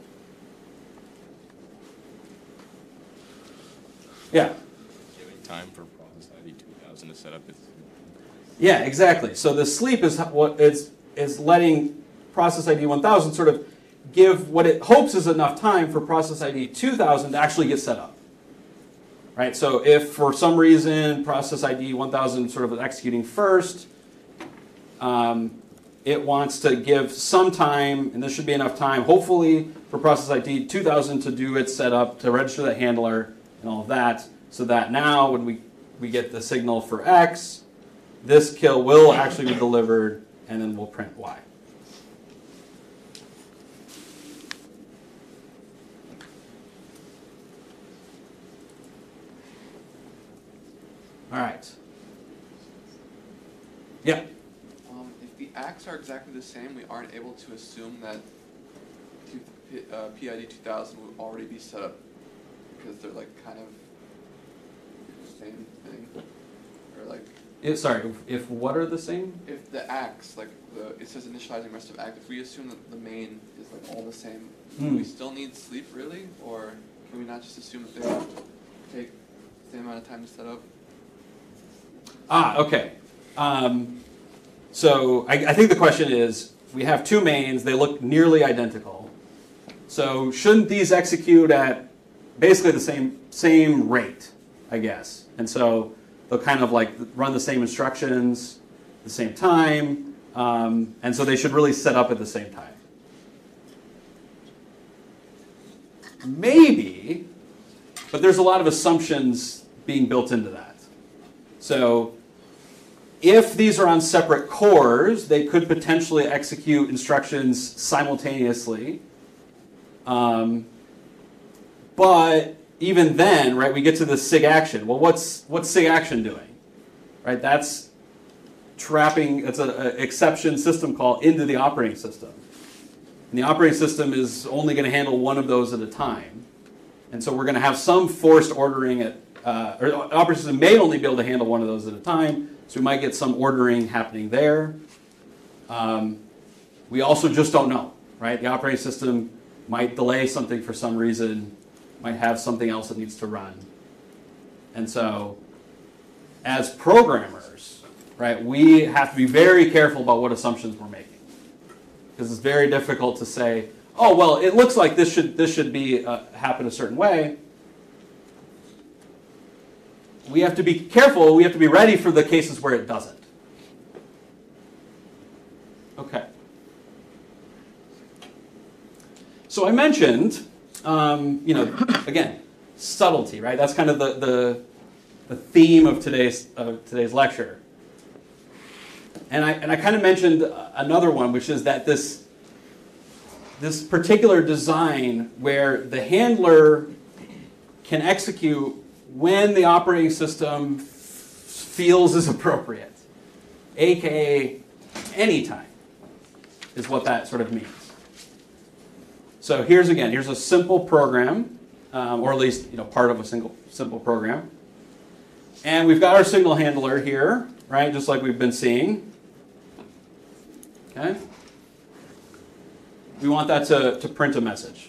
Yeah. Giving time for process ID 2000 to set up its. Yeah, exactly. So the sleep is what is letting process ID 1000 sort of give what it hopes is enough time for process ID 2000 to actually get set up. Right? So if for some reason process ID 1000 sort of is executing first, it wants to give some time, and this should be enough time, hopefully, for process ID 2000 to do its setup, to register that handler, and all of that, so that now when we get the signal for X, this kill will actually be delivered, and then we'll print Y. All right. Yeah. If the acts are exactly the same, we aren't able to assume that PID 2000 would already be set up because they're like kind of the same thing, or like. Sorry. If what are the same? If the acts, like it says initializing rest of act, if we assume that the main is like all the same, do we still need sleep really, or can we not just assume that they take the same amount of time to set up? Okay. So I think the question is, we have two mains, they look nearly identical. So shouldn't these execute at basically the same rate, I guess? And so they'll kind of like run the same instructions at the same time, and so they should really set up at the same time. Maybe, but there's a lot of assumptions being built into that. So if these are on separate cores, they could potentially execute instructions simultaneously. But even then, right, we get to the SIG action. Well, what's SIG action doing? Right, that's trapping, it's an exception system call into the operating system. And the operating system is only going to handle one of those at a time. And so we're going to have some forced ordering or the operating system may only be able to handle one of those at a time. So we might get some ordering happening there. We also just don't know, right? The operating system might delay something for some reason, might have something else that needs to run. And so as programmers, right, we have to be very careful about what assumptions we're making. Because it's very difficult to say, oh, well, it looks like this should be happen a certain way. We have to be careful. We have to be ready for the cases where it doesn't. Okay. So I mentioned, again, subtlety, right? That's kind of the theme of today's lecture. And I kind of mentioned another one, which is that this particular design where the handler can execute when the operating system feels is appropriate, aka anytime, is what that sort of means. So here's a simple program, or at least part of a simple program. And we've got our signal handler here, right, just like we've been seeing. Okay? We want that to print a message.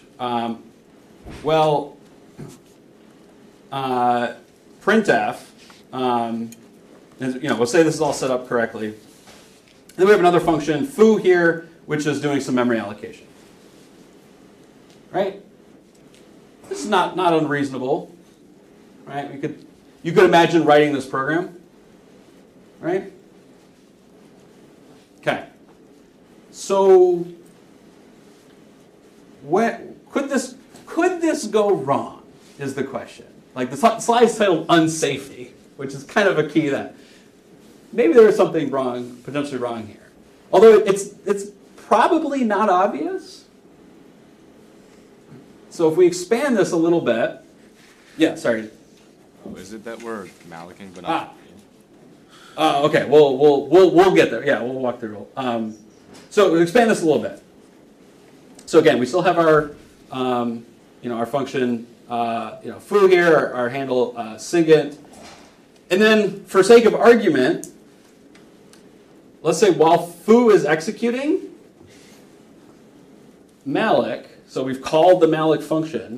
Printf, we'll say this is all set up correctly. Then we have another function, foo here, which is doing some memory allocation. Right? This is not unreasonable. Right? You could imagine writing this program. Right? Okay. So could this go wrong is the question. Like the slide's titled unsafety, which is kind of a key that maybe there is something wrong, potentially wrong here. Although it's probably not obvious. So if we expand this a little bit, yeah, sorry. Oh, is it that we're malloking but not? Okay. We'll get there. Yeah, we'll walk through. So we'll expand this a little bit. So again, we still have our our function foo here, our handle SIGINT, and then for sake of argument, let's say while foo is executing, malloc. So we've called the malloc function.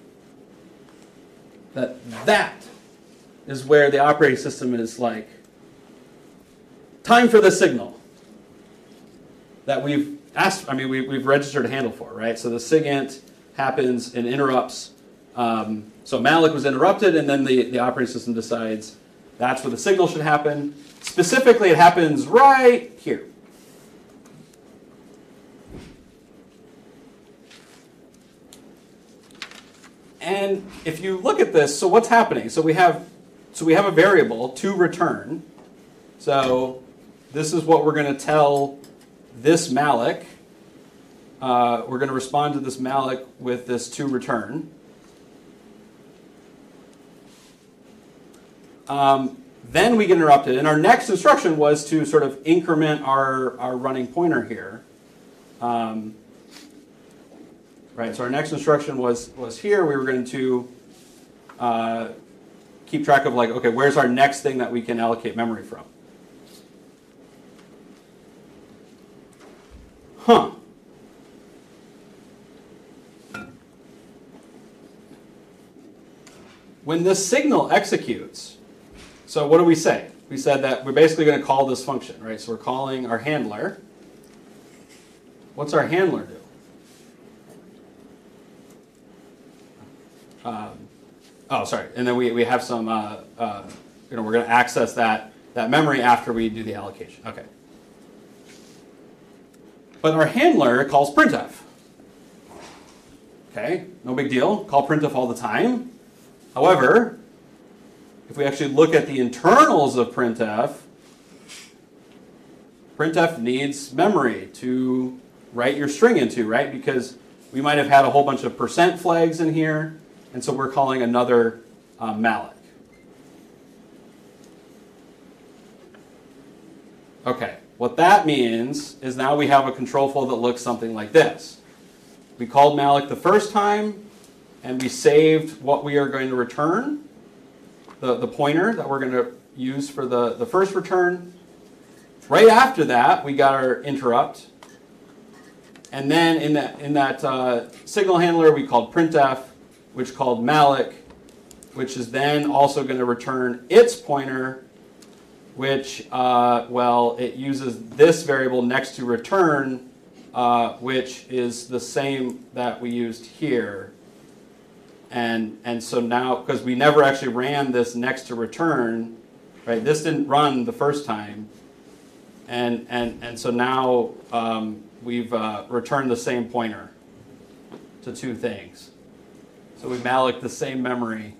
That is where the operating system is like, time for the signal that we've registered a handle for, right? So the SIGINT happens and interrupts. So malloc was interrupted, and then the operating system decides that's where the signal should happen. Specifically, it happens right here. And if you look at this, so what's happening? So we have a variable to return. So this is what we're going to tell this malloc. We're going to respond to this malloc with this to return. Then we get interrupted. And our next instruction was to sort of increment our running pointer here. Right, so our next instruction was here. We were going to keep track of okay, where's our next thing that we can allocate memory from? Huh. When this signal executes, so what do we say? We said that we're basically going to call this function, right? So we're calling our handler. What's our handler do? And then we have some, we're going to access that memory after we do the allocation. Okay. But our handler calls printf. Okay, no big deal. Call printf all the time. However, if we actually look at the internals of printf needs memory to write your string into, right? Because we might have had a whole bunch of % flags in here, and so we're calling another malloc. Okay, what that means is now we have a control flow that looks something like this. We called malloc the first time, and we saved what we are going to return, the pointer that we're going to use for the first return. Right after that, we got our interrupt. And then in that signal handler, we called printf, which called malloc. which is then also going to return its pointer, which, well, it uses this variable next to return, which is the same that we used here. And so now, because we never actually ran this next to return, right? This didn't run the first time. And so now we've returned the same pointer to two things. So we malloc the same memory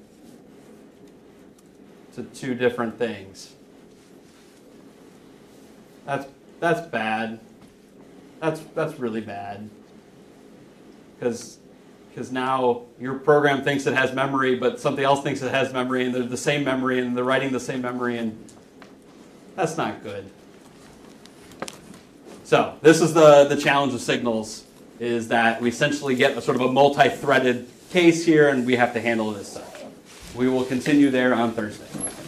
to two different things. That's bad. That's really bad. Because now your program thinks it has memory, but something else thinks it has memory, and they're the same memory, and they're writing the same memory, and that's not good. So this is the challenge of signals, is that we essentially get a sort of a multi-threaded case here, and we have to handle it as such. We will continue there on Thursday.